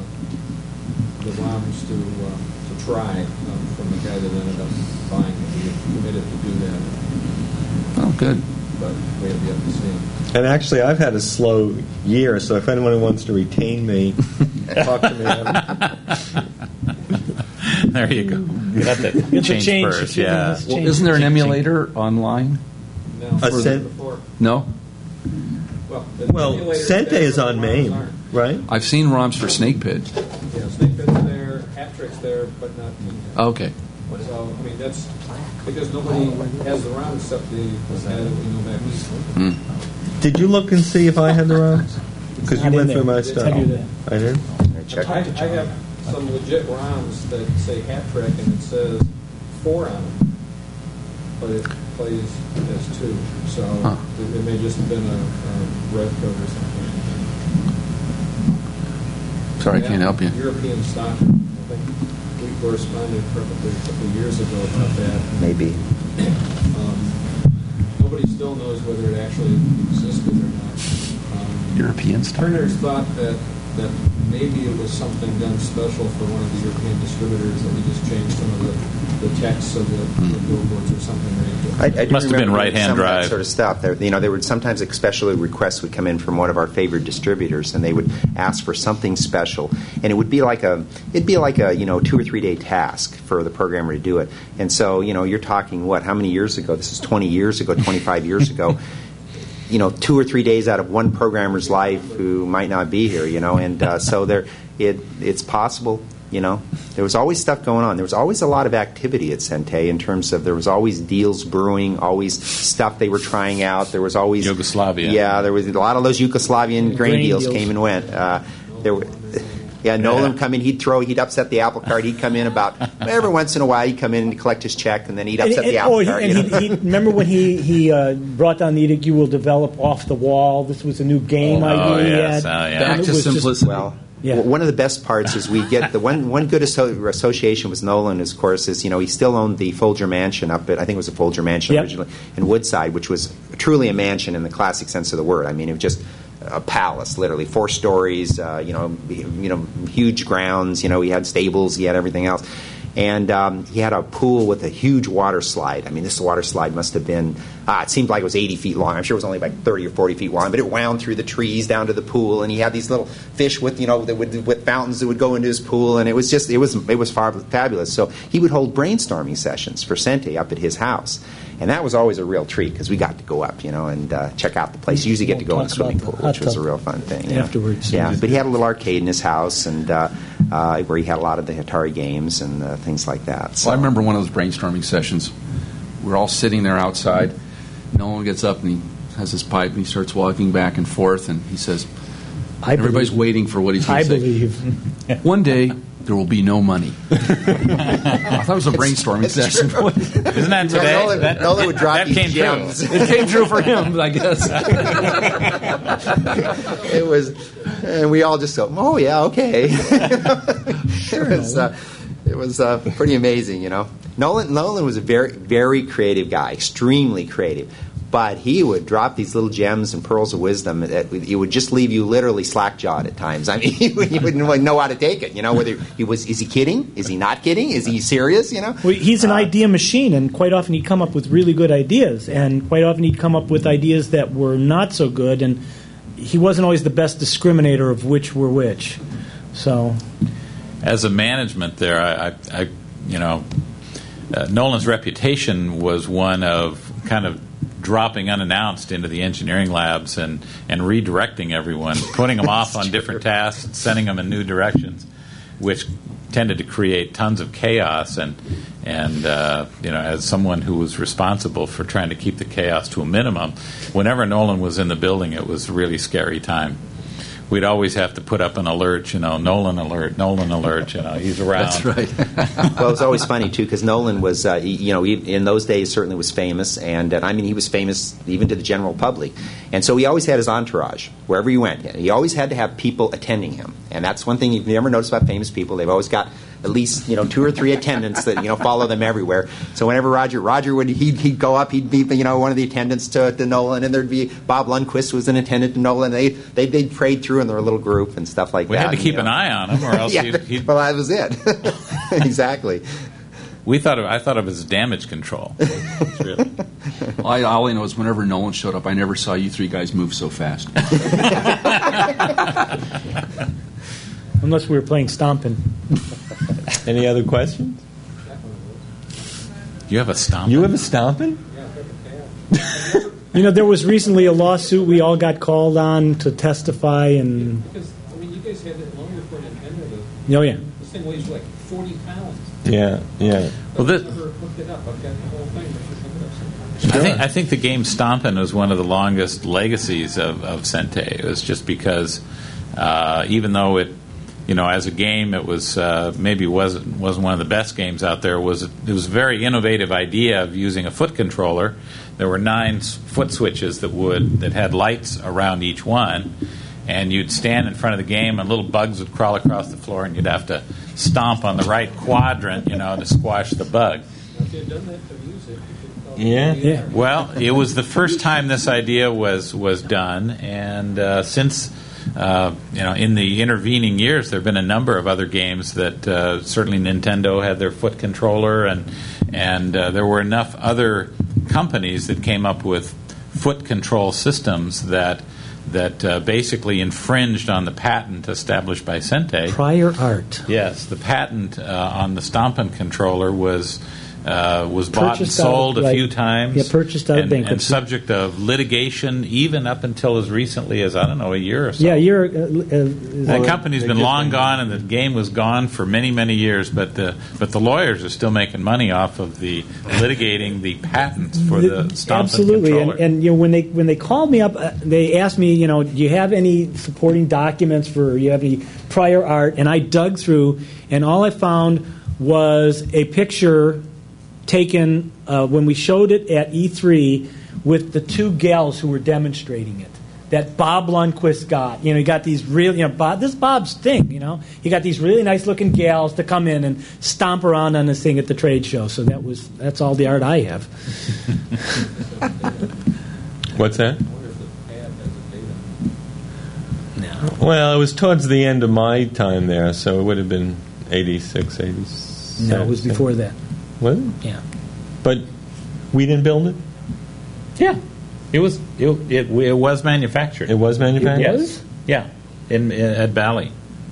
the ROMs to uh, to try um, from the guy that ended up buying it. We have committed to do that, Oh, good. but we have yet to see. And actually, I've had a slow year, so if anyone wants to retain me, talk to me. There you go. Got that It's a change change. first, Yeah, yeah. it's Well, change. isn't there an emulator online? No, A for cent- before. No? Well, the Well, emulators Sente there is for the on ROMs MAME, aren't. right? I've seen ROMs for Snake Pit. Yeah, Snake Pit's there, Hat Trick's there, but not King Pit. Okay. So, I mean, that's because nobody has the ROM except the, the guy that we know back east. Did you look and see if I had the ROMs? Because you Not in went there. through my It's stuff. heavier than- I did. Check. I, I have some legit ROMs that say Hat Trick and it says four on them, but it plays as two. So Huh. it, it may just have been a, a red code or something. Sorry, I can't help you. European stock. I think we corresponded probably a couple of years ago about that. Maybe. Um, nobody still knows whether it actually existed or not. Um, European stuff. Turners thought that, that maybe it was something done special for one of the European distributors, that we just changed some of the, the text of the, the billboards or something. I, I do Must have been remember right-hand some of that drive. sort of stuff. There, you know, there would sometimes especially requests would come in from one of our favorite distributors, and they would ask for something special, and it would be like a, it'd be like a, you know, two or three day task for the programmer to do it. And so, you know, you're talking what? How many years ago? This is twenty years ago, twenty-five years ago. You know, two or three days out of one programmer's life who might not be here. You know, and uh, so there, it, it's possible. You know, there was always stuff going on. There was always a lot of activity at Sente in terms of there was always deals brewing, always stuff they were trying out. There was always Yugoslavia. Yeah, there was a lot of those Yugoslavian grain, Grain deals, deals. came and went. Uh, there were. Yeah, Nolan Yeah. come in. He'd throw. He'd upset the apple cart. He'd come in about every once in a while. He'd come in and collect his check, and then he'd upset And- the and- apple oh, he- cart. and you he, know? he, remember when he he uh, brought down the edict, "You will develop off the wall." This was a new game Oh, idea he yes. had. Oh, yeah. And Back it to was just- simplicity. Well, Yeah. w- one of the best parts is we get the one one good asso- association with Nolan, of course, is you know he still owned the Folger Mansion up at I think it was a Folger Mansion Yep. originally in Woodside, which was truly a mansion in the classic sense of the word. I mean, it was just a palace, literally four stories. Uh, you know, you know, huge grounds. You know, he had stables, he had everything else. And um, he had a pool with a huge water slide. I mean, this water slide must have been, ah, it seemed like it was eighty feet long. I'm sure it was only like thirty or forty feet long, but it wound through the trees down to the pool. And he had these little fish with, you know, that would, with fountains that would go into his pool. And it was just, it was, it was far, fabulous. So he would hold brainstorming sessions for Sente up at his house. And that was always a real treat because we got to go up, you know, and uh, check out the place. You usually get to go in the swimming pool, which was a real fun thing. You know? Afterwards. Yeah, but he had a little arcade in his house, and uh, uh, where he had a lot of the Atari games and uh, things like that. So. Well, I remember one of those brainstorming sessions. We're all sitting there outside. Nolan gets up and he has his pipe and he starts walking back and forth, and he says, I everybody's believe, waiting for what he's going I to say. believe. One day, there will be no money. I thought it was a brainstorming session. Isn't that today? Nolan, that, Nolan would drop that these came gems. true. It came true for him, I guess. It was, and we all just go, oh yeah, okay. Sure, it was, uh, it was uh, pretty amazing, you know. Nolan, Nolan was a very, very creative guy, extremely creative. But he would drop these little gems and pearls of wisdom that it would just leave you literally slack-jawed at times. I mean, you wouldn't know how to take it. You know, whether he was, is he kidding? Is he not kidding? Is he serious? You know, Well, he's an Uh, idea machine, and quite often he'd come up with really good ideas, and quite often he'd come up with ideas that were not so good, and he wasn't always the best discriminator of which were which. So, As a management there, I, I, I you know, uh, Nolan's reputation was one of kind of dropping unannounced into the engineering labs and, and redirecting everyone, putting them off on different tasks, sending them in new directions, which tended to create tons of chaos. And and uh, you know, as someone who was responsible for trying to keep the chaos to a minimum, whenever Nolan was in the building, it was a really scary time. We'd always have to put up an alert, you know, Nolan alert, Nolan alert, you know, he's around. That's right. Well, it was always funny too because Nolan was, uh, he, you know, he, in those days certainly was famous, and, and I mean he was famous even to the general public, and so he always had his entourage wherever he went. He always had to have people attending him, and that's one thing you've never noticed about famous people. They've always got at least, you know, two or three attendants that, you know, follow them everywhere. So whenever Roger Roger would he'd, he'd go up, he'd be, you know, one of the attendants to, to Nolan, and there'd be Bob Lundquist was an attendant to Nolan. They they they'd prayed through in their little group and stuff like We that. had to keep you an know. eye on him, or else yeah, he'd, he'd, well, that was it. Exactly. we thought of, I thought of it as damage control. It's really. Well, I, all I know is whenever Nolan showed up, I never saw you three guys move so fast. unless we were playing Stompin'. Any other questions? You have a stomp. You have a stomping? You know, there was recently a lawsuit we all got called on to testify, and Because, I mean, you guys had it long before Nintendo did. oh yeah, This thing weighs like forty pounds. Yeah, yeah. Well, this- I've never hooked it up. I've got the whole thing. I should hook it up sometime. I think I think the game Stompin' was one of the longest legacies of, of Sente. It was just because uh, even though it, you know, as a game, it was uh, maybe wasn't wasn't one of the best games out there. Was it was a very innovative idea of using a foot controller. There were nine s- foot switches that would that had lights around each one, and you'd stand in front of the game, and little bugs would crawl across the floor, and you'd have to stomp on the right quadrant, you know, to squash the bug. Now, if you had done that to music, you should probably Yeah. be Yeah. there. Well, it was the first time this idea was was done, and uh, since uh, you know, in the intervening years, there have been a number of other games that uh, certainly Nintendo had their foot controller, and and uh, there were enough other companies that came up with foot control systems that that uh, basically infringed on the patent established by Sente. prior art. Yes, the patent uh, on the Stompin' controller was uh, was bought and Purchased out of, sold a like- few times. yeah, purchased out of and, and bankruptcy. subject of litigation, even up until as recently as I don't know a year or so. Yeah, you're. Uh, uh, The company's they been just long been- gone, and the game was gone for many, many years. But the but the lawyers are still making money off of the litigating the patents for the, Stompin' absolutely, and, controller. and you know when they when they called me up, uh, they asked me, you know, do you have any supporting documents for? You have any prior art? And I dug through, and all I found was a picture taken uh, when we showed it at E three with the two gals who were demonstrating it. That Bob Lundquist got. You know, he got these really, you know, Bob, this is Bob's thing, you know. He got these really nice looking gals to come in and stomp around on this thing at the trade show. So that was that's all the art I have. What's that? I wonder if the pad has a date on it. Well, it was towards the end of my time there, so it would have been eighty-six, eighty-seven. No, it was before that. Was it? Yeah. But we didn't build it? Yeah, it was it it, it was manufactured. It was manufactured? Yes. was? Yeah, in, in at Bally.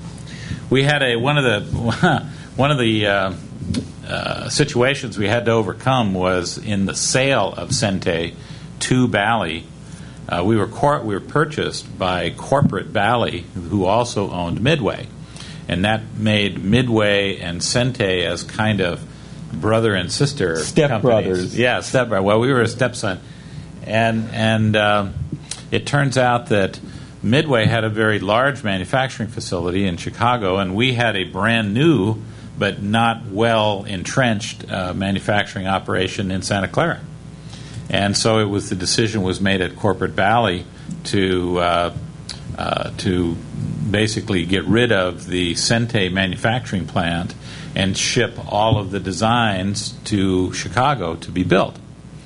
We had a one of the one of the uh, uh, situations we had to overcome was in the sale of Sente to Bally. Uh, we were cor- we were purchased by corporate Bally, who also owned Midway, and that made Midway and Sente as kind of brother and sister Step companies. brothers. Yeah, step brother. Well, we were a stepson, and and uh, it turns out that Midway had a very large manufacturing facility in Chicago, and we had a brand new but not well entrenched uh, manufacturing operation in Santa Clara. And so it was the decision was made at Corporate Valley to uh, uh, to basically get rid of the Sente manufacturing plant and ship all of the designs to Chicago to be built.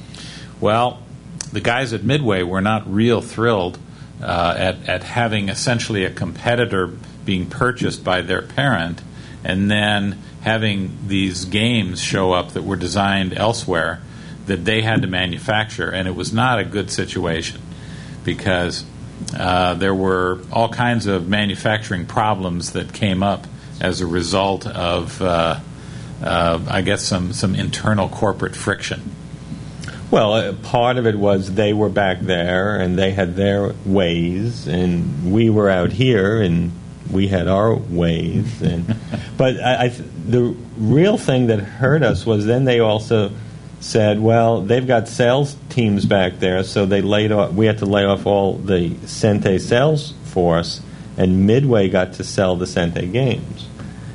Well, the guys at Midway were not real thrilled uh, at, at having essentially a competitor being purchased by their parent and then having these games show up that were designed elsewhere that they had to manufacture, and it was not a good situation because uh, there were all kinds of manufacturing problems that came up as a result of, uh, uh, I guess, some, some internal corporate friction. Well, uh, part of it was they were back there and they had their ways, and we were out here and we had our ways. And but I, I, the real thing that hurt us was then they also said, well, they've got sales teams back there, so they laid off. We had to lay off all the Sente sales force, and Midway got to sell the Sente games,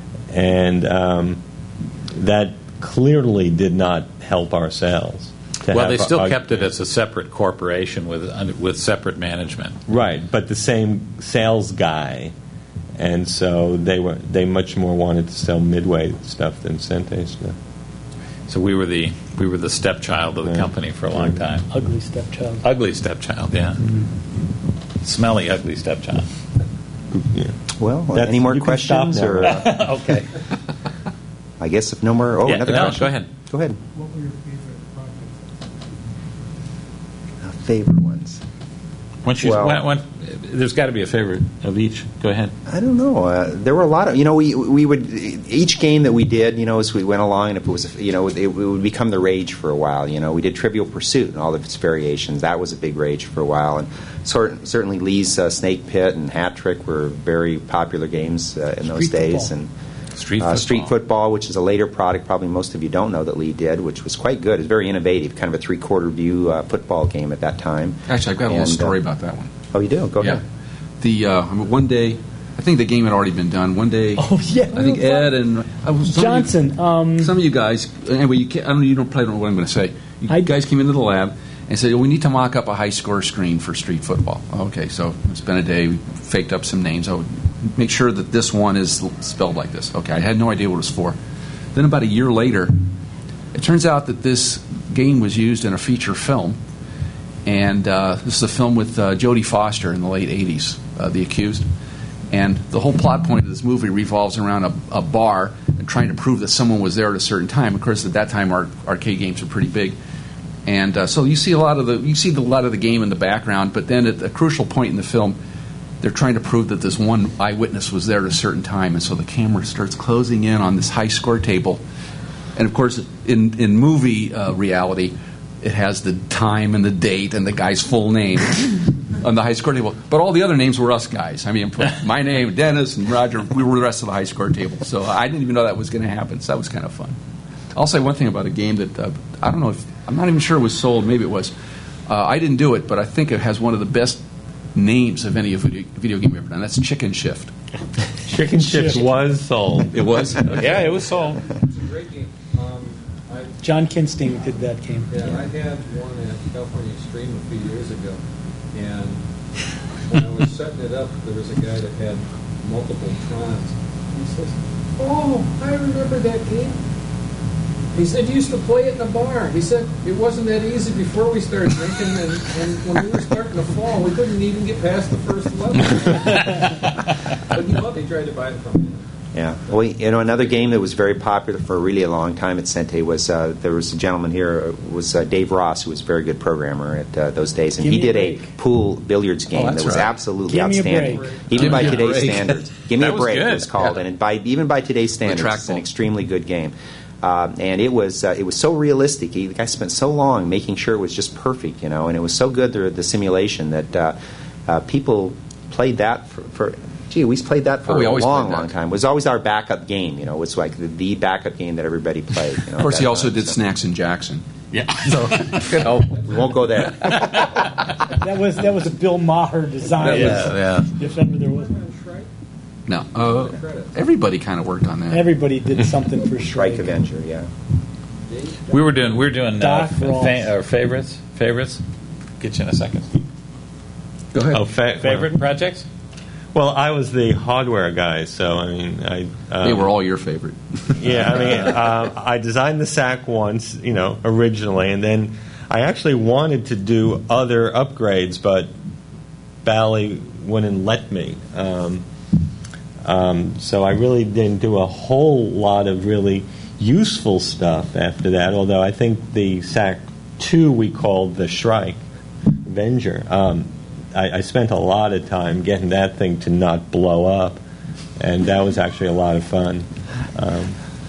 and um, that clearly did not help our sales. Well, they still our, kept it as a separate corporation with with separate management. Right, but the same sales guy, and so they were they much more wanted to sell Midway stuff than Sente stuff. So we were the we were the stepchild of the Yeah. company for a long time. Ugly stepchild. Ugly stepchild, yeah. Mm-hmm. Smelly, ugly stepchild. Yeah. Well, That's- any more you can stop questions? now. Or uh, Okay. I guess if no more. Oh, Yeah, another no, question. go ahead. Go ahead. What were your favorite projects? Uh, favorite ones. Once you, Well- when, when, there's got to be a favorite of each. Go ahead. I don't know. Uh, there were a lot of, you know, we we would each game that we did, you know, as we went along, and if it was, you know, it, it would become the rage for a while. You know, we did Trivial Pursuit and all of its variations. That was a big rage for a while, and sort, certainly Lee's uh, Snake Pit and Hat Trick were very popular games uh, in those Street days. football. And Street uh, football. Street Football, which is a later product, probably most of you don't know that Lee did, which was quite good. It was very innovative, kind of a three-quarter view uh, football game at that time. Actually, I've got a And, little story uh, about that one. Oh, you do? Go Yeah. ahead. The uh, one day, I think the game had already been done. One day, Oh, yeah. I think Ed and I was, some Johnson. Of you, Um, some of you guys. Anyway, you can't, I don't. You don't probably don't know what I'm going to say. You I- guys came into the lab and said, "We need to mock up a high score screen for street football." Okay, so we spent a day, we faked up some names. I would make sure that this one is spelled like this. Okay, I had no idea what it was for. Then about a year later, it turns out that this game was used in a feature film. And uh, this is a film with uh, Jodie Foster in the late eighties, uh, The Accused. And the whole plot point of this movie revolves around a, a bar and trying to prove that someone was there at a certain time. Of course, at that time, our arcade games were pretty big. And uh, so you see a lot of the you see the, a lot of the game in the background, but then at a crucial point in the film, they're trying to prove that this one eyewitness was there at a certain time. And so the camera starts closing in on this high score table. And of course, in, in movie uh, reality, it has the time and the date and the guy's full name on the high score table. But all the other names were us guys. I mean, my name, Dennis, and Roger, we were the rest of the high score table. So I didn't even know that was going to happen. So that was kind of fun. I'll say one thing about a game that uh, I don't know if, I'm not even sure it was sold. Maybe it was. Uh, I didn't do it, but I think it has one of the best names of any video, video game I've ever done. That's Chicken Shift. Chicken Shift was sold. It was? Yeah, it was sold. It's a great game. Um, I, John Kinsting did that game. yeah, I had one at California Extreme a few years ago, and when I was setting it up, there was a guy that had multiple Trons. He says, "Oh, I remember that game." He said, "You used to play it in a bar." He said, "It wasn't that easy before we started drinking, and, and when we were starting to fall, we couldn't even get past the first level." But he loved it. He tried to buy it from me. Yeah. Well, you know, another game that was very popular for a really long time at Sente was uh, there was a gentleman here uh, was uh, Dave Ross, who was a very good programmer at uh, those days, and Give he me a did a, break. pool billiards game Oh, that's that was right. absolutely Give me a outstanding, break. even Give by me a today's break. standards. Give me That a was break good. it was called, Yeah. and by even by today's standards, it's an trackball. extremely good game. Um, and it was uh, it was so realistic. He, the guy spent so long making sure it was just perfect, you know, and it was so good the, the simulation that uh, uh, people played that for. for Gee, we played that for Oh, we a always long, played that. long time. It was always our backup game. You know, it was like the, the backup game that everybody played. You know, Of course, at he that also time, did so. Snacks in Jackson. Yeah. So, you know, We won't go there. That was that was a Bill Maher design. yeah. If ever there was. no. Uh, everybody kind of worked on that. Everybody did something for Strike Shrike. Avenger, yeah. We were doing we were doing uh, Doc fa- Ross. fa- uh, favorites favorites. Get you in a second. Go ahead. Oh, fa- Favorite projects? Well, I was the hardware guy, so I mean, I um, They were all your favorite. Yeah, I mean, uh, I designed the S A C once, you know, originally, and then I actually wanted to do other upgrades, but Bally wouldn't let me. Um, um, so I really didn't do a whole lot of really useful stuff after that, although I think the S A C two we called the Shrike Avenger. Um, I, I spent a lot of time getting that thing to not blow up, and that was actually a lot of fun. Um,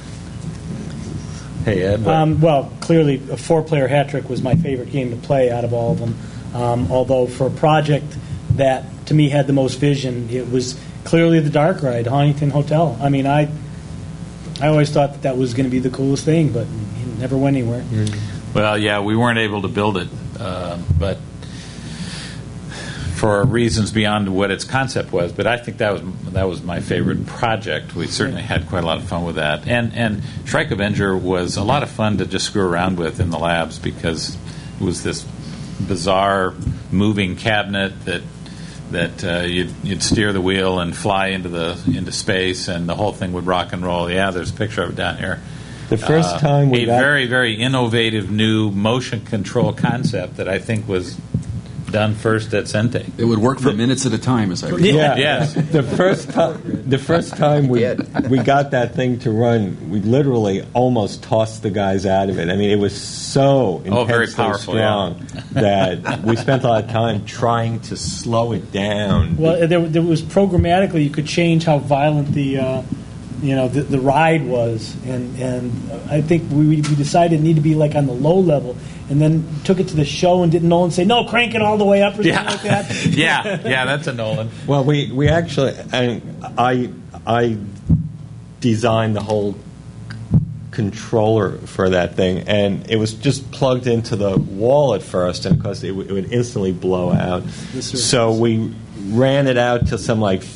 Hey Ed. what- Um, well, clearly, a four-player hat trick was my favorite game to play out of all of them. Um, although for a project that to me had the most vision, it was clearly the Dark Ride, Huntington Hotel. I mean, I I always thought that that was going to be the coolest thing, but it never went anywhere. Well, yeah, we weren't able to build it, uh, but for reasons beyond what its concept was. But I think that was that was my favorite project. We certainly had quite a lot of fun with that. And and Shrike Avenger was a lot of fun to just screw around with in the labs because it was this bizarre moving cabinet that that uh, you'd, you'd steer the wheel and fly into the into space, and the whole thing would rock and roll. Yeah, there's a picture of it down here. the first Uh, time we a got very very innovative new motion control concept that I think was done first at Sente. It would work for minutes at a time, as I recall. Yeah. Yes. The first time, the first time we Did. we got that thing to run, we literally almost tossed the guys out of it. I mean, it was so intensely Oh, very powerful, strong that we spent a lot of time trying to slow it down. Well, there, there was programmatically you could change how violent the uh, you know the, the ride was, and and I think we we decided it needed to be like on the low level, and then took it to the show and didn't Nolan say no, crank it all the way up or something Yeah. like that. yeah, yeah, that's a Nolan. Well, we, we actually, I, I, I designed the whole controller for that thing, and it was just plugged into the wall at first, and of course it, w- it would instantly blow out. So we ran it out to some like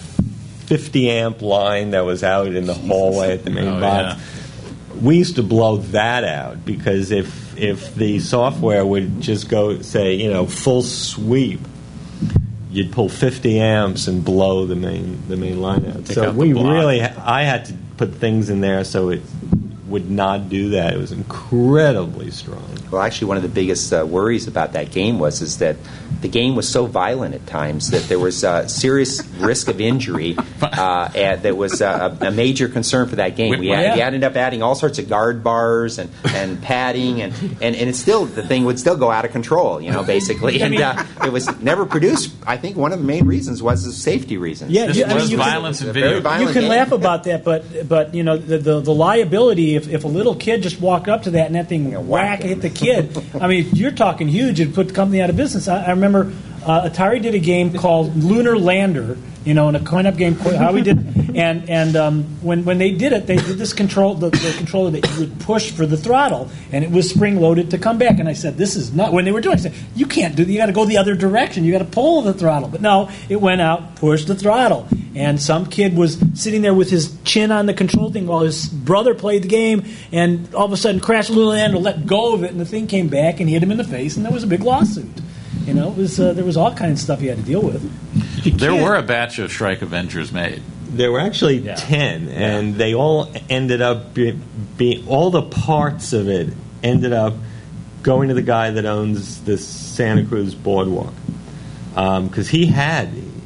fifty amp line that was out in the hallway at the main Oh, box. We used to blow that out because if if the software would just go say you know full sweep, you'd pull fifty amps and blow the main the main line out. Take So out the we block. really I had to put things in there so it would not do that. It was incredibly strong. Well, actually, one of the biggest uh, worries about that game was is that the game was so violent at times that there was uh, serious risk of injury. Uh, and that was uh, a, a major concern for that game. We, Well, had, yeah. we ended up adding all sorts of guard bars and, and padding, and, and, and it's still the thing would still go out of control. You know, basically, and uh, it was never produced. I think one of the main reasons was the safety reasons. Yeah, This yeah, I mean, was you can- violence in It's a video. very violent You can game. laugh about that, but but you know the, the the liability if, if a little kid just walked up to that and that thing whack hit the kid. I mean, you're talking huge. It'd put the company out of business. I, I remember uh, Atari did a game called Lunar Lander. You know, in a coin-up game, how we did, and and um, when when they did it, they did this control the, the controller that you would push for the throttle, and it was spring-loaded to come back. And I said, "This is not." When they were doing it, I said, "You can't do that. You got to go the other direction. You got to pull the throttle." But no, it went out, pushed the throttle, and some kid was sitting there with his chin on the control thing while his brother played the game, and all of a sudden crashed a little land, let go of it, and the thing came back and hit him in the face, and there was a big lawsuit. You know, it was uh, there was all kinds of stuff he had to deal with. There were a batch of Shrike Avengers made. There were actually Yeah. ten, and they all ended up being be, all the parts of it ended up going to the guy that owns this Santa Cruz boardwalk because he had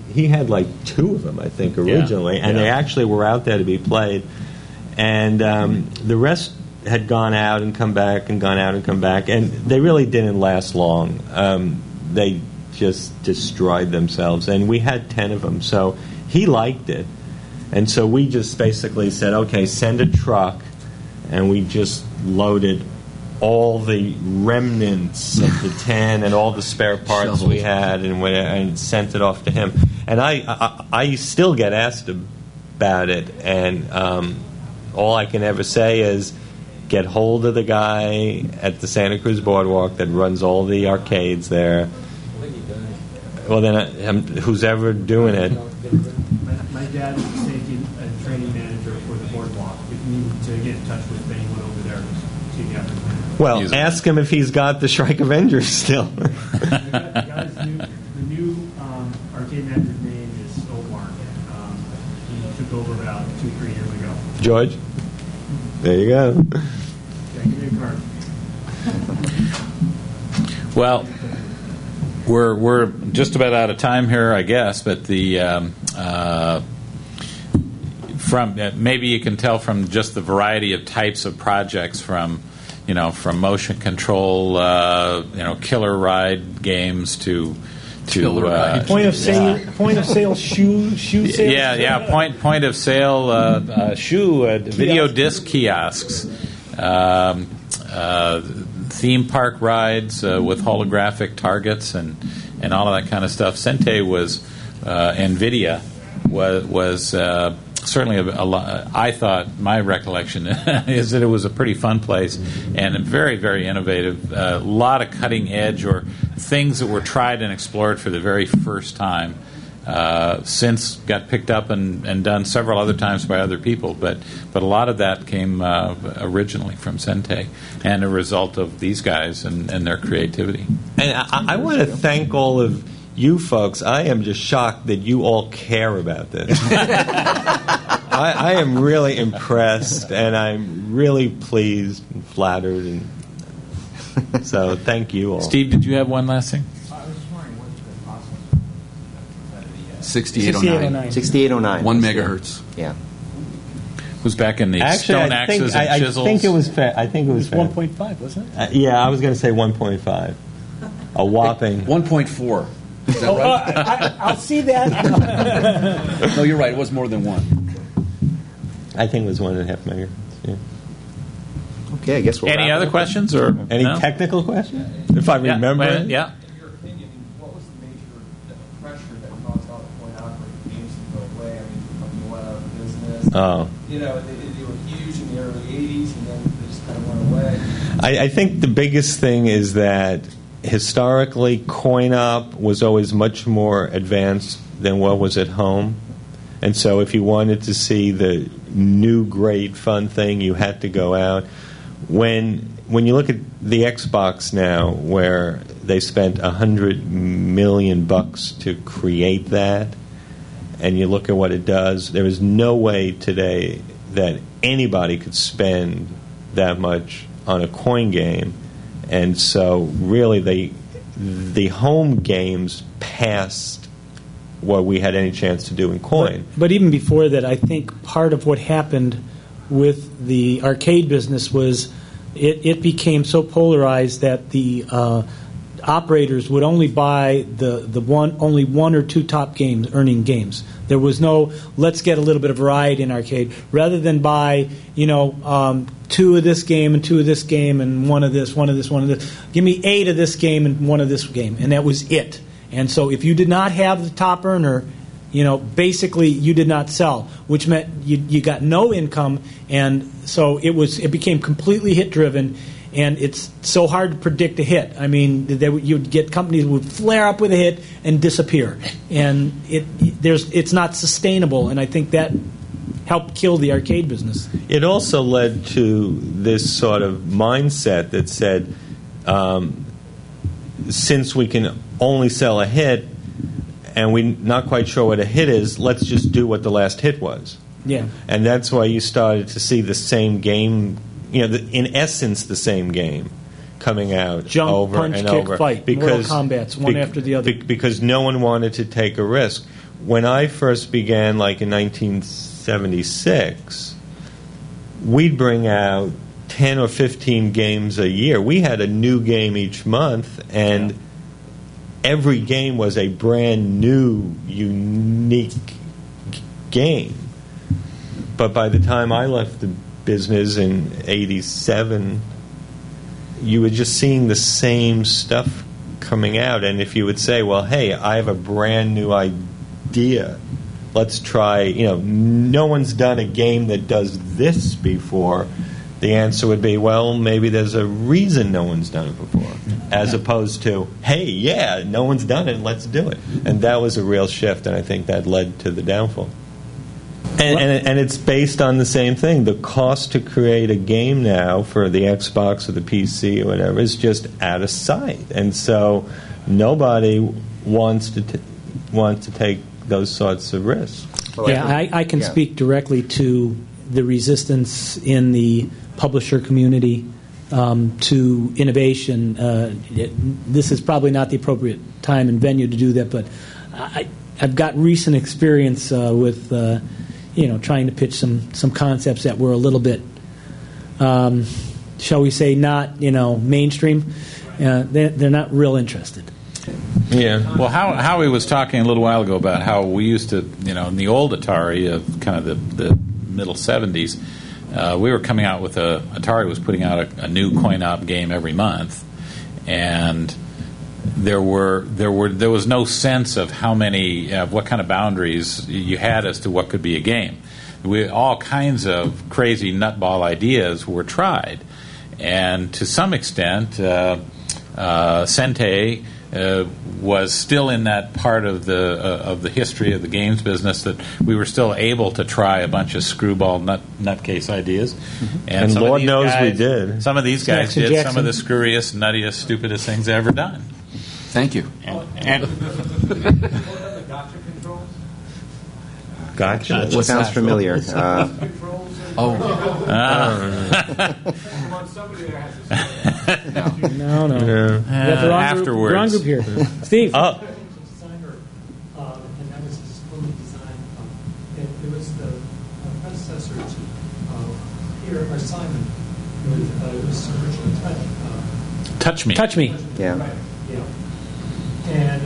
he had like two of them, I think, originally, Yeah. and Yeah. they actually were out there to be played. And um, the rest had gone out and come back and gone out and come back, and they really didn't last long. Um, they just destroyed themselves, and we had ten of them. So he liked it, and so we just basically said, okay, send a truck, and we just loaded all the remnants of the ten and all the spare parts we had, and, we, and sent it off to him. And I, I, I still get asked about it, and um, all I can ever say is get hold of the guy at the Santa Cruz Boardwalk that runs all the arcades there. Well, then, I, um, who's ever doing it? My, my dad is a safety and training manager for the boardwalk. If you need to get in touch with anyone over there, see the other plan. Well, He's- ask him if he's got the Shrike Avengers still. The, guy, the, guy's new, the new um, arcade manager's name is Omar. Um, he took over about two, three years ago. George? There you go. Yeah, give me a card. Well, we're we're just about out of time here, I guess. But the um, uh, from uh, maybe you can tell from just the variety of types of projects, from you know from motion control, uh, you know, killer ride games to to Killer uh, ride. Point of sale, point of sale shoe shoe sales. yeah, yeah. Point point of sale uh, uh, shoe uh, video disc kiosks, um, uh, theme park rides uh, with holographic targets and, and all of that kind of stuff. Sente was uh, NVIDIA was was uh, certainly a, a lot. I thought my recollection is that it was a pretty fun place and very very innovative. A lot of cutting edge or things that were tried and explored for the very first time. Uh, since got picked up and, and done several other times by other people, but but a lot of that came uh, originally from Sente and a result of these guys and, and their creativity. And I, I want to thank all of you folks. I am just shocked that you all care about this. I, I am really impressed, and I'm really pleased and flattered. And so thank you all. Steve, did you have one last thing? I was just wondering what's the process. sixty-eight oh nine. sixty-eight oh nine. One megahertz. Yeah. It was back in the Actually, stone I think, axes I, and I chisels. think it was fair. I think it It was was fair. one point five, wasn't it? Uh, yeah, I was going to say one point five. A whopping. one point four. Is that Oh, right? uh, I, I'll see that. No, you're right. It was more than one. I think it was one and a half megahertz. Yeah. Okay, I guess we'll Any wrap other it up. questions or Any no? technical question? If I Yeah, remember well, it? yeah. In your opinion, what was the major pressure that caused all the point operating games to go away? I mean, the company went out of business. Oh. You know, they, they were huge in the early eighties, and then they just kind of went away. I, I think the biggest thing is that historically, coin-op was always much more advanced than what was at home. And so if you wanted to see the new, great, fun thing, you had to go out. When when you look at the Xbox now, where they spent a hundred million bucks to create that, and you look at what it does, there is no way today that anybody could spend that much on a coin game. And so really the the home games passed what we had any chance to do in coin. But, but even before that, I think part of what happened with the arcade business was it, it became so polarized that the uh, operators would only buy the, the one only one or two top games, earning games. There was no let's get a little bit of variety in arcade rather than buy you know um, two of this game and two of this game and one of this, one of this, one of this. Give me eight of this game and one of this game, and that was it. And so if you did not have the top earner, you know, basically you did not sell, which meant you, you got no income. And so it was it became completely hit driven, and it's so hard to predict a hit. I mean, they, you'd get companies would flare up with a hit and disappear, and it there's it's not sustainable. And I think that helped kill the arcade business. It also led to this sort of mindset that said, um, since we can only sell a hit, and we're not quite sure what a hit is, let's just do what the last hit was. Yeah. And that's why you started to see the same game, you know, the, in essence, the same game coming out Jump, over punch, and kick, over. fight, Mortal Kombat's one after the other. be- because no one wanted to take a risk. when I first began, like in nineteen seventy-six, we'd bring out ten or fifteen games a year. We had a new game each month, and yeah. every game was a brand new, unique g- game. But by the time I left the business in eighty-seven, you were just seeing the same stuff coming out. And if you would say, well, hey, I have a brand new idea, let's try, you know, no one's done a game that does this before, the answer would be, well, maybe there's a reason no one's done it before, as opposed to, hey, yeah, no one's done it, let's do it. And that was a real shift, and I think that led to the downfall. And, and, and it's based on the same thing. The cost to create a game now for the Xbox or the P C or whatever is just out of sight. And so nobody wants to t- wants to take those sorts of risks. Well, yeah, I, I can yeah. speak directly to the resistance in the publisher community um, to innovation. Uh, it, this is probably not the appropriate time and venue to do that, but I, I've got recent experience uh, with... Uh, you know, trying to pitch some, some concepts that were a little bit, um, shall we say, not, you know, mainstream. Uh, they're, they're not real interested. Yeah. Well, How, Howie was talking a little while ago about how we used to, you know, in the old Atari of kind of the, the middle seventies, uh, we were coming out with a, Atari was putting out a, a new coin-op game every month, and there were there were there was no sense of how many of uh, what kind of boundaries you had as to what could be a game. We, all kinds of crazy nutball ideas were tried, and to some extent, uh, uh, Sente uh, was still in that part of the uh, of the history of the games business that we were still able to try a bunch of screwball nut nutcase ideas, mm-hmm. and, and Lord knows guys, we did. Some of these guys Jackson did Jackson. some of the screwiest, nuttiest, stupidest things ever done. Thank you. And, and the gotcha controls? Gotcha. What sounds familiar? Uh, Oh. Uh, no, no. Yeah. You got the wrong afterwards. Group, wrong group here. Steve. Oh. Designer, uh, and that was his early design. Um, it, it was the uh, predecessor to uh, Peter or Simon. It was, uh, it was originally Touch. Uh, touch me. Touch me. yeah. Right. Yeah.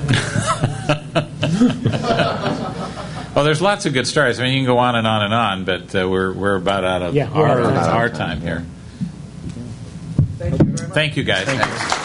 And. Well, there's lots of good stories. I mean, you can go on and on and on, but uh, we're we're about out of Yeah, our, we're out of our time. time here. Thank you very much. Thank you, guys. Thank you.